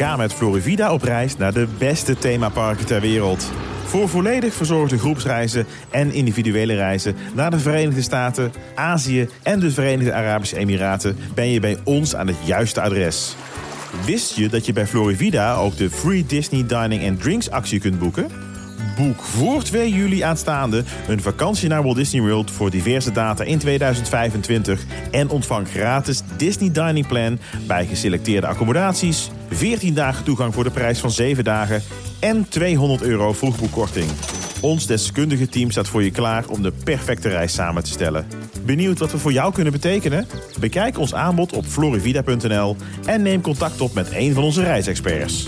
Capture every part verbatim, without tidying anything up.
Ga met Florivida op reis naar de beste themaparken ter wereld. Voor volledig verzorgde groepsreizen en individuele reizen naar de Verenigde Staten, Azië en de Verenigde Arabische Emiraten ben je bij ons aan het juiste adres. Wist je dat je bij Florivida ook de Free Disney Dining and Drinks actie kunt boeken? Boek voor twee juli aanstaande een vakantie naar Walt Disney World voor diverse data in tweeduizend vijfentwintig en ontvang gratis Disney Dining Plan bij geselecteerde accommodaties, veertien dagen toegang voor de prijs van zeven dagen en tweehonderd euro vroegboekkorting. Ons deskundige team staat voor je klaar om de perfecte reis samen te stellen. Benieuwd wat we voor jou kunnen betekenen? Bekijk ons aanbod op florivida punt n l en neem contact op met een van onze reisexperts.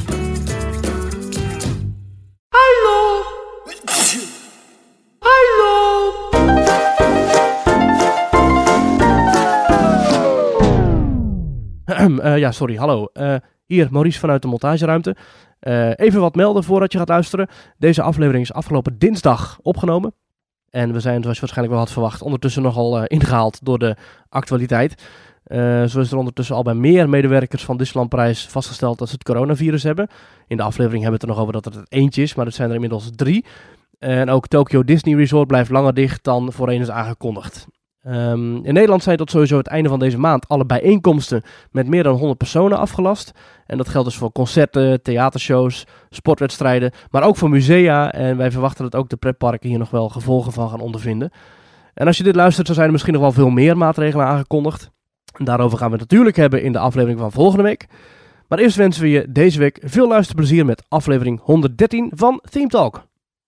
Uh, ja, sorry, hallo. Uh, hier, Maurice vanuit de montageruimte. Uh, even wat melden voordat je gaat luisteren. Deze aflevering is afgelopen dinsdag opgenomen. En we zijn, zoals je waarschijnlijk wel had verwacht, ondertussen nogal uh, ingehaald door de actualiteit. Uh, zo is er ondertussen al bij meer medewerkers van Disneyland Parijs vastgesteld dat ze het coronavirus hebben. In de aflevering hebben we het er nog over dat het er eentje is, maar het zijn er inmiddels drie. En ook Tokyo Disney Resort blijft langer dicht dan voorheen is aangekondigd. Um, in Nederland zijn tot sowieso het einde van deze maand alle bijeenkomsten met meer dan honderd personen afgelast. En dat geldt dus voor concerten, theatershows, sportwedstrijden, maar ook voor musea. En wij verwachten dat ook de pretparken hier nog wel gevolgen van gaan ondervinden. En als je dit luistert, dan zijn er misschien nog wel veel meer maatregelen aangekondigd. En daarover gaan we het natuurlijk hebben in de aflevering van volgende week. Maar eerst wensen we je deze week veel luisterplezier met aflevering honderddertien van Theme Talk.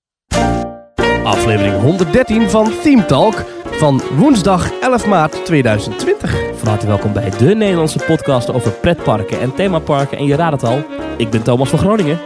Aflevering honderddertien van Theme Talk van woensdag elf maart tweeduizend twintig. Van harte welkom bij de Nederlandse podcast over pretparken en themaparken. En je raadt het al, ik ben Thomas van Groningen.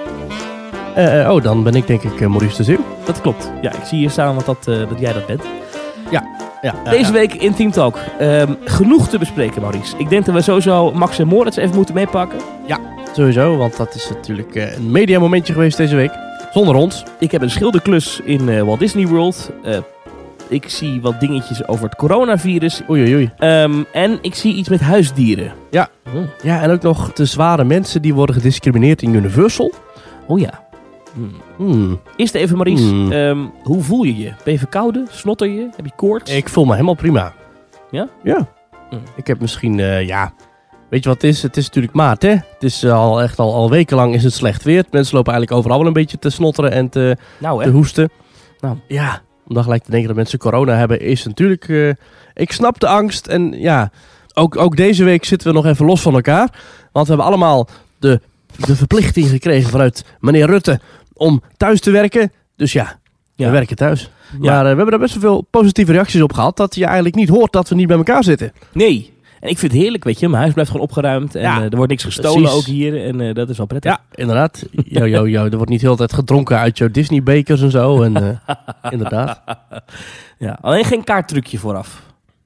Uh, uh, oh, dan ben ik denk ik uh, Maurice de Zeeuw. Dat klopt. Ja, ik zie hier staan wat dat, uh, dat jij dat bent. Ja. ja uh, Deze ja. week in Theme Talk. Um, genoeg te bespreken, Maurice. Ik denk dat we sowieso Max en Moritz even moeten meepakken. Ja, sowieso, want dat is natuurlijk uh, een mediamomentje geweest deze week. Zonder ons. Ik heb een schilderklus in uh, Walt Disney World. Uh, ik zie wat dingetjes over het coronavirus. Oei, oei, oei. Um, en ik zie iets met huisdieren. Ja. Oh. Ja, en ook nog de zware mensen die worden gediscrimineerd in Universal. Oh ja. Hmm. Hmm. Eerst even, Maurice. Hmm. Um, hoe voel je je? Ben je verkouden? Snotter je? Heb je koorts? Ik voel me helemaal prima. Ja? Ja. Hmm. Ik heb misschien, uh, ja... Weet je wat het is? Het is natuurlijk maart, hè? Het is uh, al echt al, al wekenlang is het slecht weer. Mensen lopen eigenlijk overal wel een beetje te snotteren en te, nou, te hoesten. Nou. Ja, om dan gelijk te denken dat mensen corona hebben is natuurlijk... Uh, ik snap de angst en ja... Ook, ook deze week zitten we nog even los van elkaar. Want we hebben allemaal de, de verplichting gekregen vanuit meneer Rutte om thuis te werken. Dus ja, ja. we werken thuis. Ja. Maar uh, we hebben daar best wel veel positieve reacties op gehad. Dat je eigenlijk niet hoort dat we niet bij elkaar zitten. Nee. En ik vind het heerlijk, weet je. Mijn huis blijft gewoon opgeruimd. En ja, uh, er wordt niks gestolen precies. Ook hier. En uh, dat is wel prettig. Ja, inderdaad. Yo, yo, yo. Er wordt niet de hele tijd gedronken uit jouw Disney-bekers en zo. En, uh, inderdaad. Ja, alleen geen kaarttrucje vooraf.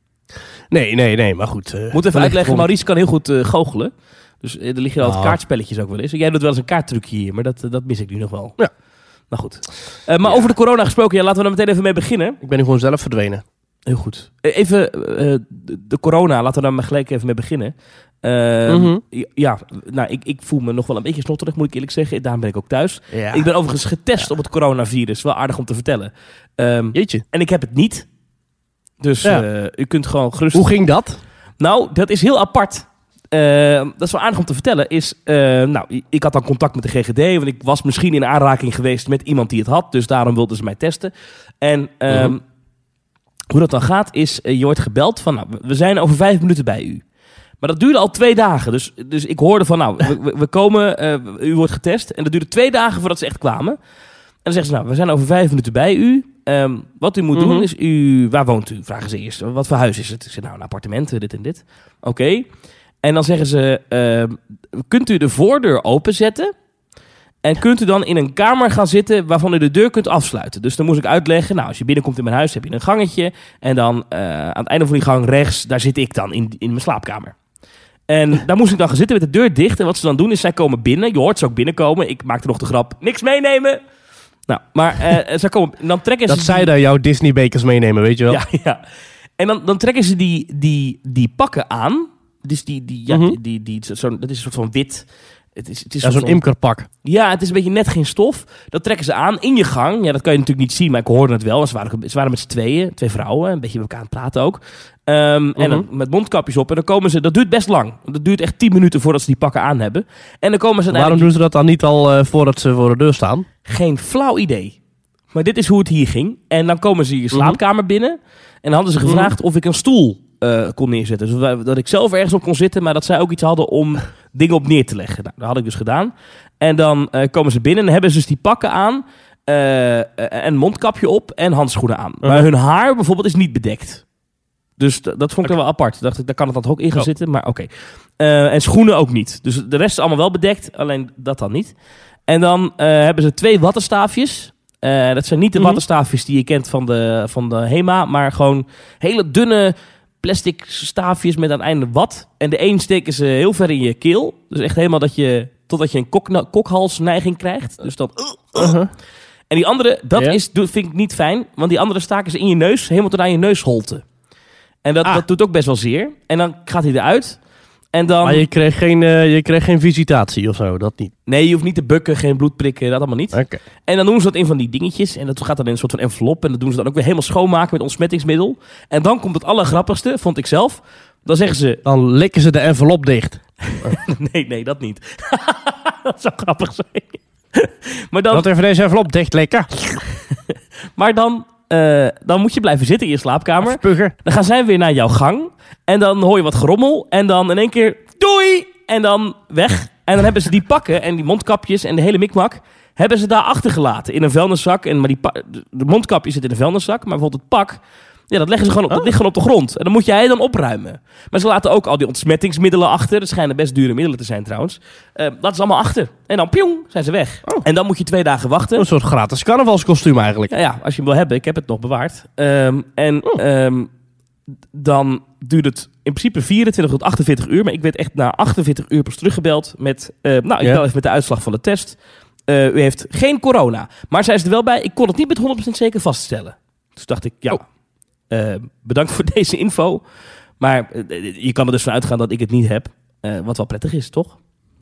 Nee, nee, nee. Maar goed. Uh, Moet even uitleggen. Maurice kan heel goed uh, goochelen. Dus uh, er liggen altijd oh. kaartspelletjes ook wel eens. Jij doet wel eens een kaarttrucje hier. Maar dat, uh, dat mis ik nu nog wel. Ja. Nou goed. Uh, maar ja. over de corona gesproken. Ja, laten we er meteen even mee beginnen. Ik ben nu gewoon zelf verdwenen. Heel goed. Even uh, de corona, laten we daar maar gelijk even mee beginnen. Uh, mm-hmm. Ja, nou, ik, ik voel me nog wel een beetje snotterig, moet ik eerlijk zeggen. Daarom ben ik ook thuis. Ja. Ik ben overigens getest ja. op het coronavirus. Wel aardig om te vertellen. Um, Jeetje. En ik heb het niet. Dus ja. uh, u kunt gewoon gerust... Hoe ging dat? Nou, dat is heel apart. Uh, dat is wel aardig om te vertellen. Is, uh, nou, ik had dan contact met de G G D. Want ik was misschien in aanraking geweest met iemand die het had. Dus daarom wilden ze mij testen. En... Um, mm-hmm. Hoe dat dan gaat is, uh, je wordt gebeld van, nou, we zijn over vijf minuten bij u. Maar dat duurde al twee dagen. Dus, dus ik hoorde van, nou, we, we komen, uh, u wordt getest. En dat duurde twee dagen voordat ze echt kwamen. En dan zeggen ze, nou, we zijn over vijf minuten bij u. Um, wat u moet mm-hmm. doen is, u, waar woont u? Vragen ze eerst. Wat voor huis is het? Ik zeg, nou, een appartement, dit en dit. Oké. Okay. En dan zeggen ze, uh, kunt u de voordeur openzetten? En kunt u dan in een kamer gaan zitten waarvan u de deur kunt afsluiten. Dus dan moest ik uitleggen, nou, als je binnenkomt in mijn huis heb je een gangetje. En dan uh, aan het einde van die gang rechts, daar zit ik dan in, in mijn slaapkamer. En daar moest ik dan gaan zitten met de deur dicht. En wat ze dan doen is, zij komen binnen. Je hoort ze ook binnenkomen. Ik maakte nog de grap, niks meenemen. Nou, maar uh, zij komen, dan trekken ze... Dat zij daar jouw Disney-bekers meenemen, weet je wel? Ja, ja. En dan, dan trekken ze die, die, die pakken aan. Dus die, die, ja, mm-hmm. die, die, die, zo, dat is een soort van wit... Het is, het is Ja, zo'n van- imkerpak. Ja, het is een beetje net geen stof. Dat trekken ze aan in je gang. Ja, dat kan je natuurlijk niet zien, maar ik hoorde het wel. En ze waren, ze waren met z'n tweeën, twee vrouwen, een beetje met elkaar aan het praten ook. Um, En dan met mondkapjes op. En dan komen ze, dat duurt best lang. Dat duurt echt tien minuten voordat ze die pakken aan hebben. En dan komen ze Waarom doen ze dat dan niet al uh, voordat ze voor de deur staan? Geen flauw idee. Maar dit is hoe het hier ging. En dan komen ze je slaapkamer binnen. En dan hadden ze gevraagd of ik een stoel uh, kon neerzetten. Dus dat, dat ik zelf ergens op kon zitten, maar dat zij ook iets hadden om dingen op neer te leggen. Nou, dat had ik dus gedaan. En dan uh, komen ze binnen en hebben ze dus die pakken aan. Uh, een mondkapje op en handschoenen aan. Uh-huh. Maar hun haar bijvoorbeeld is niet bedekt. Dus d- dat vond ik okay. wel apart. Dacht ik, daar kan het dan ook in gaan oh. zitten. Maar oké. Okay. Uh, en schoenen ook niet. Dus de rest is allemaal wel bedekt. Alleen dat dan niet. En dan uh, hebben ze twee wattenstaafjes. Uh, dat zijn niet de mm-hmm. wattenstaafjes die je kent van de, van de HEMA. Maar gewoon hele dunne plastic staafjes met aan het einde wat. En de een steken ze heel ver in je keel. Dus echt helemaal dat je... Totdat je een kok, kokhalsneiging krijgt. Dus dan... Uh-huh. En die andere, dat yeah. is, vind ik niet fijn. Want die andere staken ze in je neus. Helemaal tot aan je neusholte. En dat, ah. dat doet ook best wel zeer. En dan gaat hij eruit. En dan... Maar je kreeg, geen, uh, je kreeg geen visitatie of zo, dat niet? Nee, je hoeft niet te bukken, geen bloed prikken, dat allemaal niet. Okay. En dan doen ze dat in van die dingetjes. En dat gaat dan in een soort van envelop. En dat doen ze dan ook weer helemaal schoonmaken met ontsmettingsmiddel. En dan komt het allergrappigste, vond ik zelf. Dan zeggen ze... Dan likken ze de envelop dicht. nee, nee, dat niet. Dat zou grappig zijn. Maar dan... Wat even deze envelop dicht likken. Maar dan... Uh, dan moet je blijven zitten in je slaapkamer. Spugger. Dan gaan zij weer naar jouw gang. En dan hoor je wat gerommel. En dan in één keer doei! En dan weg. En dan hebben ze die pakken en die mondkapjes en de hele mikmak... hebben ze daar achtergelaten in een vuilniszak. En maar die pa- de mondkapje zit in een vuilniszak. Maar bijvoorbeeld het pak... Ja, dat leggen ze gewoon op, oh. dat ligt gewoon op de grond. En dan moet jij dan opruimen. Maar ze laten ook al die ontsmettingsmiddelen achter. Dat schijnen best dure middelen te zijn trouwens. Uh, dat is allemaal achter. En dan pjong, zijn ze weg. Oh. En dan moet je twee dagen wachten. Een soort gratis carnavalskostuum eigenlijk. Ja, ja, als je hem wil hebben. Ik heb het nog bewaard. Um, en oh. um, dan duurt het in principe vierentwintig tot achtenveertig uur. Maar ik werd echt na achtenveertig uur pas teruggebeld met... Uh, nou, ik ja. bel even met de uitslag van de test. Uh, u heeft geen corona. Maar zij is er wel bij. Ik kon het niet met honderd procent zeker vaststellen. Dus dacht ik, ja... Oh. Uh, bedankt voor deze info. Maar uh, je kan er dus van uitgaan dat ik het niet heb. Uh, wat wel prettig is, toch?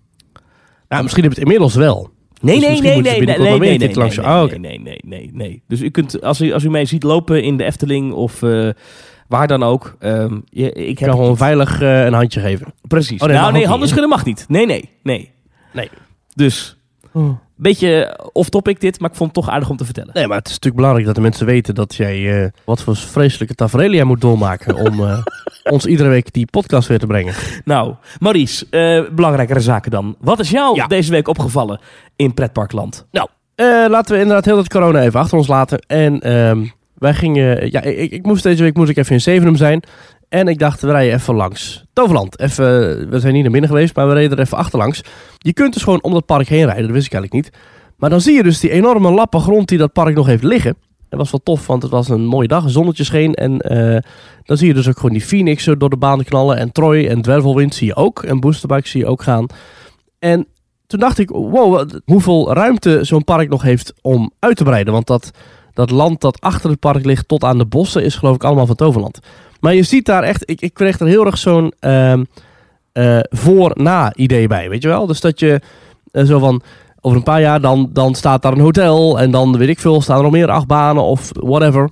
Nou, misschien heb je het inmiddels wel. Nee, dus nee, nee, nee, nee, nee, nee, nee, nee, langs nee, oh, okay. nee, nee, nee, nee. Dus u kunt, als u, als u mij ziet lopen in de Efteling of uh, waar dan ook. Um, je, ik kan gewoon veilig uh, een handje geven. Precies. Oh, nee, nou, nee, handen schudden mag niet. Nee, nee, nee. Nee. Dus... Oh. Beetje off-topic dit, maar ik vond het toch aardig om te vertellen. Nee, maar het is natuurlijk belangrijk dat de mensen weten dat jij uh, wat voor vreselijke tafereel jij moet doormaken om uh, ons iedere week die podcast weer te brengen. Nou, Maurice, uh, belangrijkere zaken dan. Wat is jou ja. deze week opgevallen in pretparkland? Nou, uh, laten we inderdaad heel dat corona even achter ons laten. En uh, wij gingen, ja, ik, ik moest deze week moest ik even in Zevenum zijn. En ik dacht, we rijden even langs Toverland. Even, we zijn niet naar binnen geweest, maar we reden er even achterlangs. Je kunt dus gewoon om dat park heen rijden, dat wist ik eigenlijk niet. Maar dan zie je dus die enorme lappen grond die dat park nog heeft liggen. Dat was wel tof, want het was een mooie dag, een zonnetje scheen. En uh, dan zie je dus ook gewoon die Phoenix door de baan knallen. En Troy en Dwervelwind zie je ook. En Boosterbike zie je ook gaan. En toen dacht ik, wow, hoeveel ruimte zo'n park nog heeft om uit te breiden. Want dat, dat land dat achter het park ligt tot aan de bossen is geloof ik allemaal van Toverland. Maar je ziet daar echt, ik, ik kreeg er heel erg zo'n uh, uh, voor-na idee bij, weet je wel? Dus dat je uh, zo van, over een paar jaar dan, dan staat daar een hotel en dan weet ik veel, staan er nog meer achtbanen of whatever.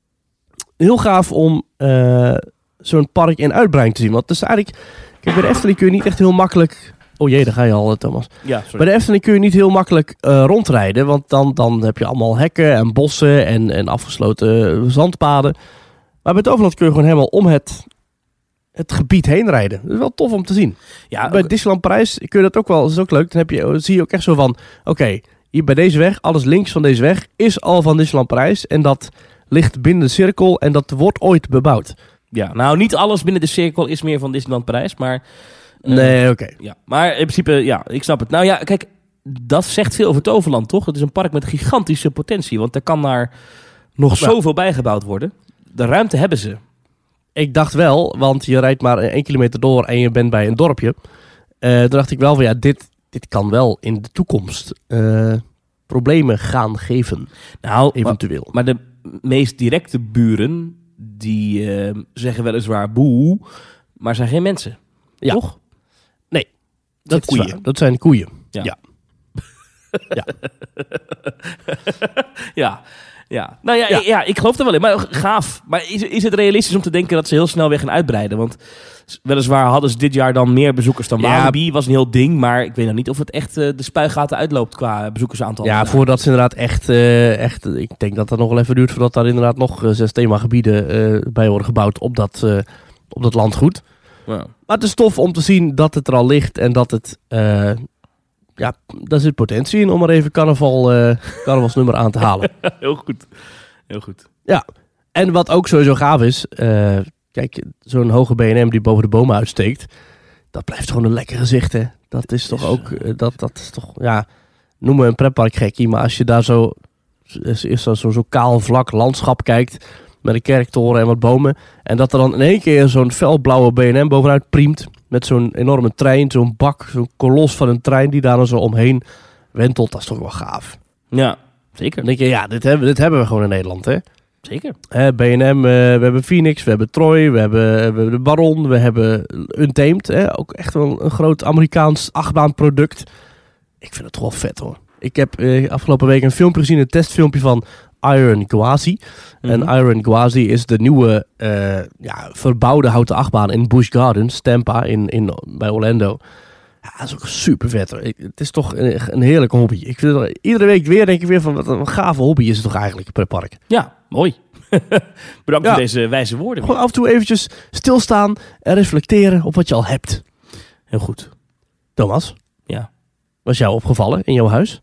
Heel gaaf om uh, zo'n park in uitbreiding te zien. Want het is eigenlijk, kijk, bij de Efteling kun je niet echt heel makkelijk... Oh jee, daar ga je al, Thomas. Ja, sorry. Bij de Efteling kun je niet heel makkelijk uh, rondrijden, want dan, dan heb je allemaal hekken en bossen en, en afgesloten zandpaden. Maar bij Toverland kun je gewoon helemaal om het, het gebied heen rijden. Dat is wel tof om te zien. Ja, bij Disneyland Parijs kun je dat ook wel. Dat is ook leuk. Dan heb je, zie je ook echt zo van... Oké, okay, hier bij deze weg, alles links van deze weg... is al van Disneyland Parijs. En dat ligt binnen de cirkel en dat wordt ooit bebouwd. Ja, nou niet alles binnen de cirkel is meer van Disneyland Parijs, maar... Uh, nee, oké. Okay. Ja, maar in principe, ja, ik snap het. Nou ja, kijk, dat zegt veel over Toverland, toch? Het is een park met gigantische potentie. Want er kan daar nog ja. zoveel bijgebouwd worden. De ruimte hebben ze. Ik dacht wel, want je rijdt maar één kilometer door en je bent bij een dorpje. Uh, toen dacht ik wel van ja, dit, dit kan wel in de toekomst uh, problemen gaan geven. Nou, eventueel. Maar, maar de meest directe buren, die uh, zeggen weliswaar boe, maar zijn geen mensen. Ja. Toch? Nee, dat, dat, is waar. Dat zijn koeien. Ja. Ja. ja. ja. Ja, nou ja, Ja. ja. ja, ik geloof er wel in. Maar gaaf. Maar is, is het realistisch om te denken dat ze heel snel weer gaan uitbreiden? Want weliswaar hadden ze dit jaar dan meer bezoekers dan Ja. Walibi. Was een heel ding. Maar ik weet nog niet of het echt uh, de spuigaten uitloopt qua bezoekersaantal. Ja, voordat ze inderdaad echt, uh, echt... Ik denk dat dat nog wel even duurt voordat daar inderdaad nog uh, zes themagebieden uh, bij worden gebouwd op dat, uh, op dat landgoed. Ja. Maar het is tof om te zien dat het er al ligt en dat het... Uh, ja, daar zit potentie in om er even carnaval, uh, carnavalsnummer aan te halen. Heel goed. Heel goed. Ja, en wat ook sowieso gaaf is... Uh, kijk, zo'n hoge B en M die boven de bomen uitsteekt... Dat blijft gewoon een lekker gezicht, hè. Dat is toch ook... Uh, dat, dat is toch... Ja, noem me een pretparkgekkie, maar als je daar zo... Is zo, zo, zo kaal vlak landschap kijkt... Met een kerktoren en wat bomen... En dat er dan in één keer zo'n felblauwe B en M bovenuit priemt... Met zo'n enorme trein, zo'n bak... Zo'n kolos van een trein die daar dan zo omheen wentelt. Dat is toch wel gaaf. Ja, zeker. Dan denk je, ja, dit hebben, dit hebben we gewoon in Nederland, hè. Zeker. Hè, B en M, uh, we hebben Phoenix, we hebben Troy, we hebben, we hebben de Baron... We hebben Untamed, hè. Ook echt wel een groot Amerikaans achtbaanproduct. Ik vind het toch wel vet, hoor. Ik heb uh, afgelopen week een filmpje gezien, een testfilmpje van... Iron Gwazi. Mm-hmm. En Iron Gwazi is de nieuwe uh, ja, verbouwde houten achtbaan in Busch Gardens, Tampa, in, in, bij Orlando. Ja, dat is ook super vet. Hoor. Ik, het is toch een, een heerlijke hobby. Ik vind het, iedere week weer denk ik weer van wat een gave hobby is het toch eigenlijk, een pretpark. Ja, mooi. Bedankt ja. voor deze wijze woorden. Gewoon af en toe eventjes stilstaan en reflecteren op wat je al hebt. Heel goed. Thomas? Ja. Was jou opgevallen in jouw huis?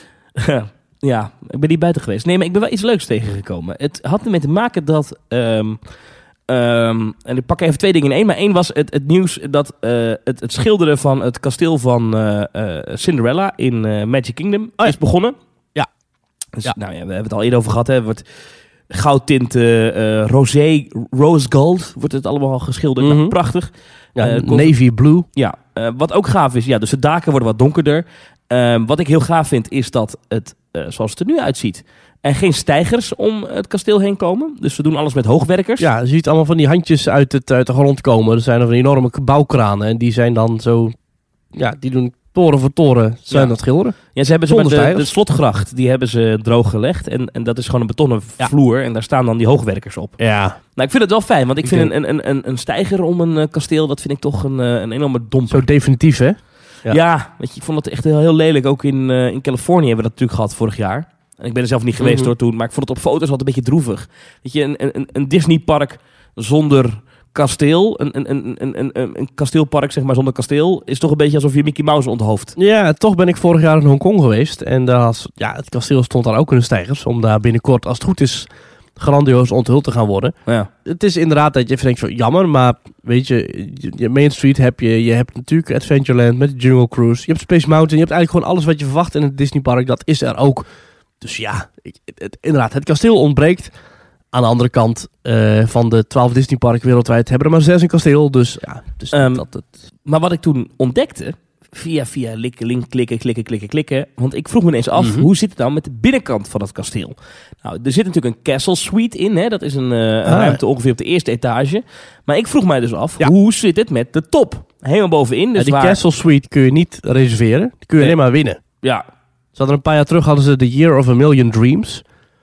Ja, ik ben niet buiten geweest. Nee, maar ik ben wel iets leuks tegengekomen. Het had ermee te maken dat... Um, um, en ik pak even twee dingen in één. Maar één was het, het nieuws dat uh, het, het schilderen van het kasteel van uh, uh, Cinderella in uh, Magic Kingdom oh ja. is begonnen. Ja. Dus, ja. Nou ja, we hebben het al eerder over gehad. Hè. Het wordt goudtint, uh, uh, rosé, rose gold wordt het allemaal geschilderd. Mm-hmm. Nou, prachtig. Ja, uh, navy blue. Ja, uh, wat ook gaaf is. Ja, dus de daken worden wat donkerder. Uh, wat ik heel gaaf vind is dat het, uh, zoals het er nu uitziet, er geen steigers om het kasteel heen komen. Dus we doen alles met hoogwerkers. Ja, je ziet allemaal van die handjes uit, het, uit de grond komen. Er zijn er van enorme bouwkranen en die zijn dan zo, ja, die doen toren voor toren zijn ja. dat schilderen. Ja, ze hebben zo de, de slotgracht, die hebben ze droog gelegd en, en dat is gewoon een betonnen ja. vloer en daar staan dan die hoogwerkers op. Ja. Nou, ik vind het wel fijn, want ik, ik vind denk... een, een, een steiger om een uh, kasteel, dat vind ik toch een, uh, een enorme domper. Zo definitief, hè? Ja, ja, weet je, ik vond het echt heel, heel lelijk. Ook in, uh, in Californië hebben we dat natuurlijk gehad vorig jaar. En ik ben er zelf niet geweest mm-hmm. hoor toen, maar ik vond het op foto's altijd een beetje droevig. Weet je, een, een, een Disneypark zonder kasteel, een, een, een, een, een, een kasteelpark zeg maar zonder kasteel, is toch een beetje alsof je Mickey Mouse onthoofd. Ja, toch ben ik vorig jaar in Hongkong geweest. En daar was, ja, het kasteel stond daar ook in de steigers, om daar binnenkort, als het goed is, grandioos onthuld te gaan worden. Ja. Het is inderdaad dat je even denkt van jammer, maar weet je, je Main Street heb je, je hebt natuurlijk Adventureland met de Jungle Cruise, je hebt Space Mountain, je hebt eigenlijk gewoon alles wat je verwacht in het Disneypark, dat is er ook. Dus ja, ik, het, inderdaad, het kasteel ontbreekt. Aan de andere kant uh, van de twaalf Disneyparken wereldwijd hebben er maar zes een kasteel, dus ja. Dus um, dat het... Maar wat ik toen ontdekte, via via link, link, klikken, klikken, klikken, klikken. Want ik vroeg me ineens af, mm-hmm. hoe zit het nou met de binnenkant van het kasteel? Nou, er zit natuurlijk een Castle Suite in. Hè? Dat is een, uh, een ah, ruimte ongeveer op de eerste etage. Maar ik vroeg mij dus af, ja. hoe zit het met de top? Helemaal bovenin. Dus ja, die waar... Castle Suite kun je niet reserveren. Die kun je nee. alleen maar winnen. Ja. Ze hadden een paar jaar terug hadden ze The Year of a Million Dreams.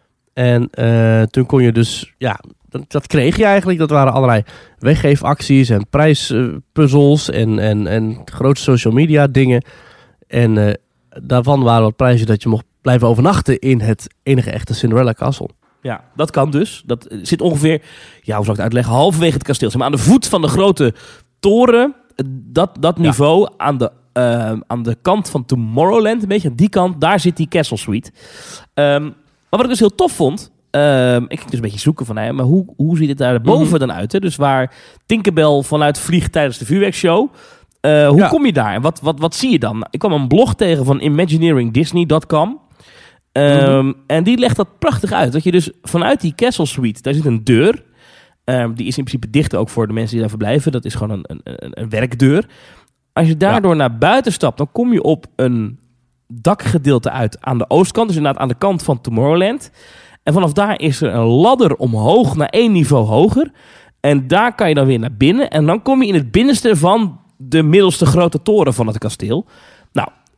En uh, toen kon je dus, ja, dat, dat kreeg je eigenlijk. Dat waren allerlei weggeefacties en prijspuzzels en, en, en grote social media dingen. En uh, daarvan waren wat prijzen dat je mocht blijven overnachten in het enige echte Cinderella Castle. Ja, dat kan dus. Dat zit ongeveer, ja, hoe zou ik het uitleggen, halverwege het kasteel. Zeg maar aan de voet van de grote toren, dat, dat niveau, ja. aan de Uh, aan de kant van Tomorrowland, een beetje aan die kant, daar zit die Castle Suite. Um, maar wat ik dus heel tof vond, uh, ik ging dus een beetje zoeken van, nou ja, maar hoe, hoe ziet het daar boven mm-hmm. dan uit? Hè? Dus waar Tinkerbell vanuit vliegt tijdens de vuurwerkshow. Uh, hoe ja. kom je daar? En wat, wat, wat zie je dan? Ik kwam een blog tegen van imagineering disney dot com. Um, mm-hmm. En die legt dat prachtig uit. Dat je dus vanuit die Castle Suite, daar zit een deur. Um, die is in principe dicht ook voor de mensen die daar verblijven. Dat is gewoon een, een, een, een werkdeur. Als je daardoor ja. naar buiten stapt, dan kom je op een dakgedeelte uit aan de oostkant. Dus inderdaad aan de kant van Tomorrowland. En vanaf daar is er een ladder omhoog naar één niveau hoger. En daar kan je dan weer naar binnen. En dan kom je in het binnenste van de middelste grote toren van het kasteel. Nou,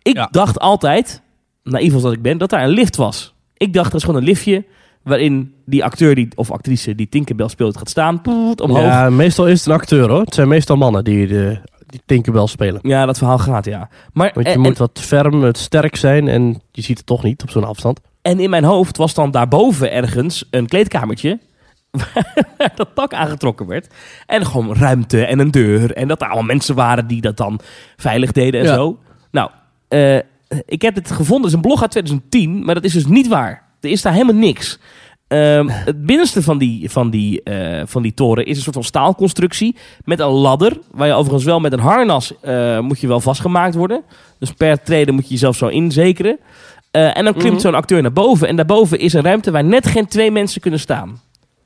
Ik Ja. dacht altijd, naïef als dat ik ben, dat daar een lift was. Ik dacht, dat is gewoon een liftje waarin die acteur die, of actrice die Tinkerbell speelt gaat staan, poet, omhoog. Ja. Ja, meestal is het een acteur hoor. Het zijn meestal mannen die, de, die Tinkerbell spelen. ja, dat verhaal gaat, ja. Maar, Want je en, moet wat ferm, het sterk zijn en je ziet het toch niet op zo'n afstand. en in mijn hoofd was dan daarboven ergens een kleedkamertje waar dat dak aangetrokken werd. En gewoon ruimte en een deur. En dat er allemaal mensen waren die dat dan veilig deden en Ja. zo. Nou, uh, ik heb het gevonden. Het is een blog uit twintig tien, maar dat is dus niet waar. Er is daar helemaal niks. Um, het binnenste van die, van, die, uh, van die toren is een soort van staalconstructie met een ladder, waar je overigens wel met een harnas uh, moet je wel vastgemaakt worden. Dus per trede moet je jezelf zo inzekeren. Uh, en dan klimt Mm-hmm. zo'n acteur naar boven. En daarboven is een ruimte waar net geen twee mensen kunnen staan.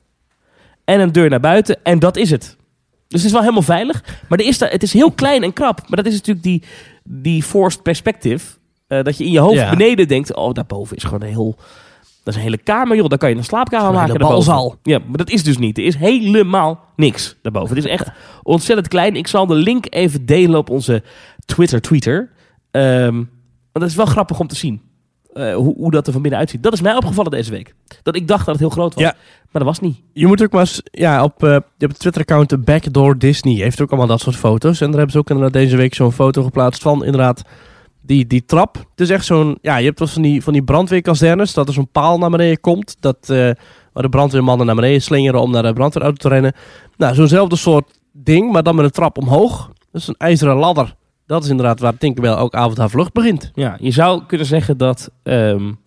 En een deur naar buiten. En dat is het. Dus het is wel helemaal veilig. Maar er is daar, het is heel klein en krap. Maar dat is natuurlijk die, die forced perspective. Uh, dat je in je hoofd Ja. beneden denkt, oh, daarboven is gewoon een heel... Dat is een hele kamer, joh. Daar kan je een slaapkamer Een maken. hele daarboven. balzaal. Ja, maar dat is dus niet. Er is helemaal niks daarboven. Het is echt ontzettend klein. Ik zal de link even delen op onze Twitter-tweeter. Um, want dat is wel grappig om te zien. Uh, hoe, hoe dat er van binnen uitziet. Dat is mij opgevallen deze week. Dat ik dacht dat het heel groot was. Ja. Maar dat was niet. Je moet ook maar eens, ja, op, uh, je hebt het Twitter-account Backdoor Disney. Heeft ook allemaal dat soort foto's. En daar hebben ze ook inderdaad deze week zo'n foto geplaatst van inderdaad die, die trap. Het is echt zo'n, ja, je hebt wel van die, van die brandweerkazernes, dat er zo'n paal naar beneden komt. Dat, uh, waar de brandweermannen naar beneden slingeren om naar de brandweerauto te rennen. Nou, zo'nzelfde soort ding, maar dan met een trap omhoog. Dat is een ijzeren ladder. Dat is inderdaad waar Tinkerbell ook avond haar vlucht begint. Ja, je zou kunnen zeggen dat um,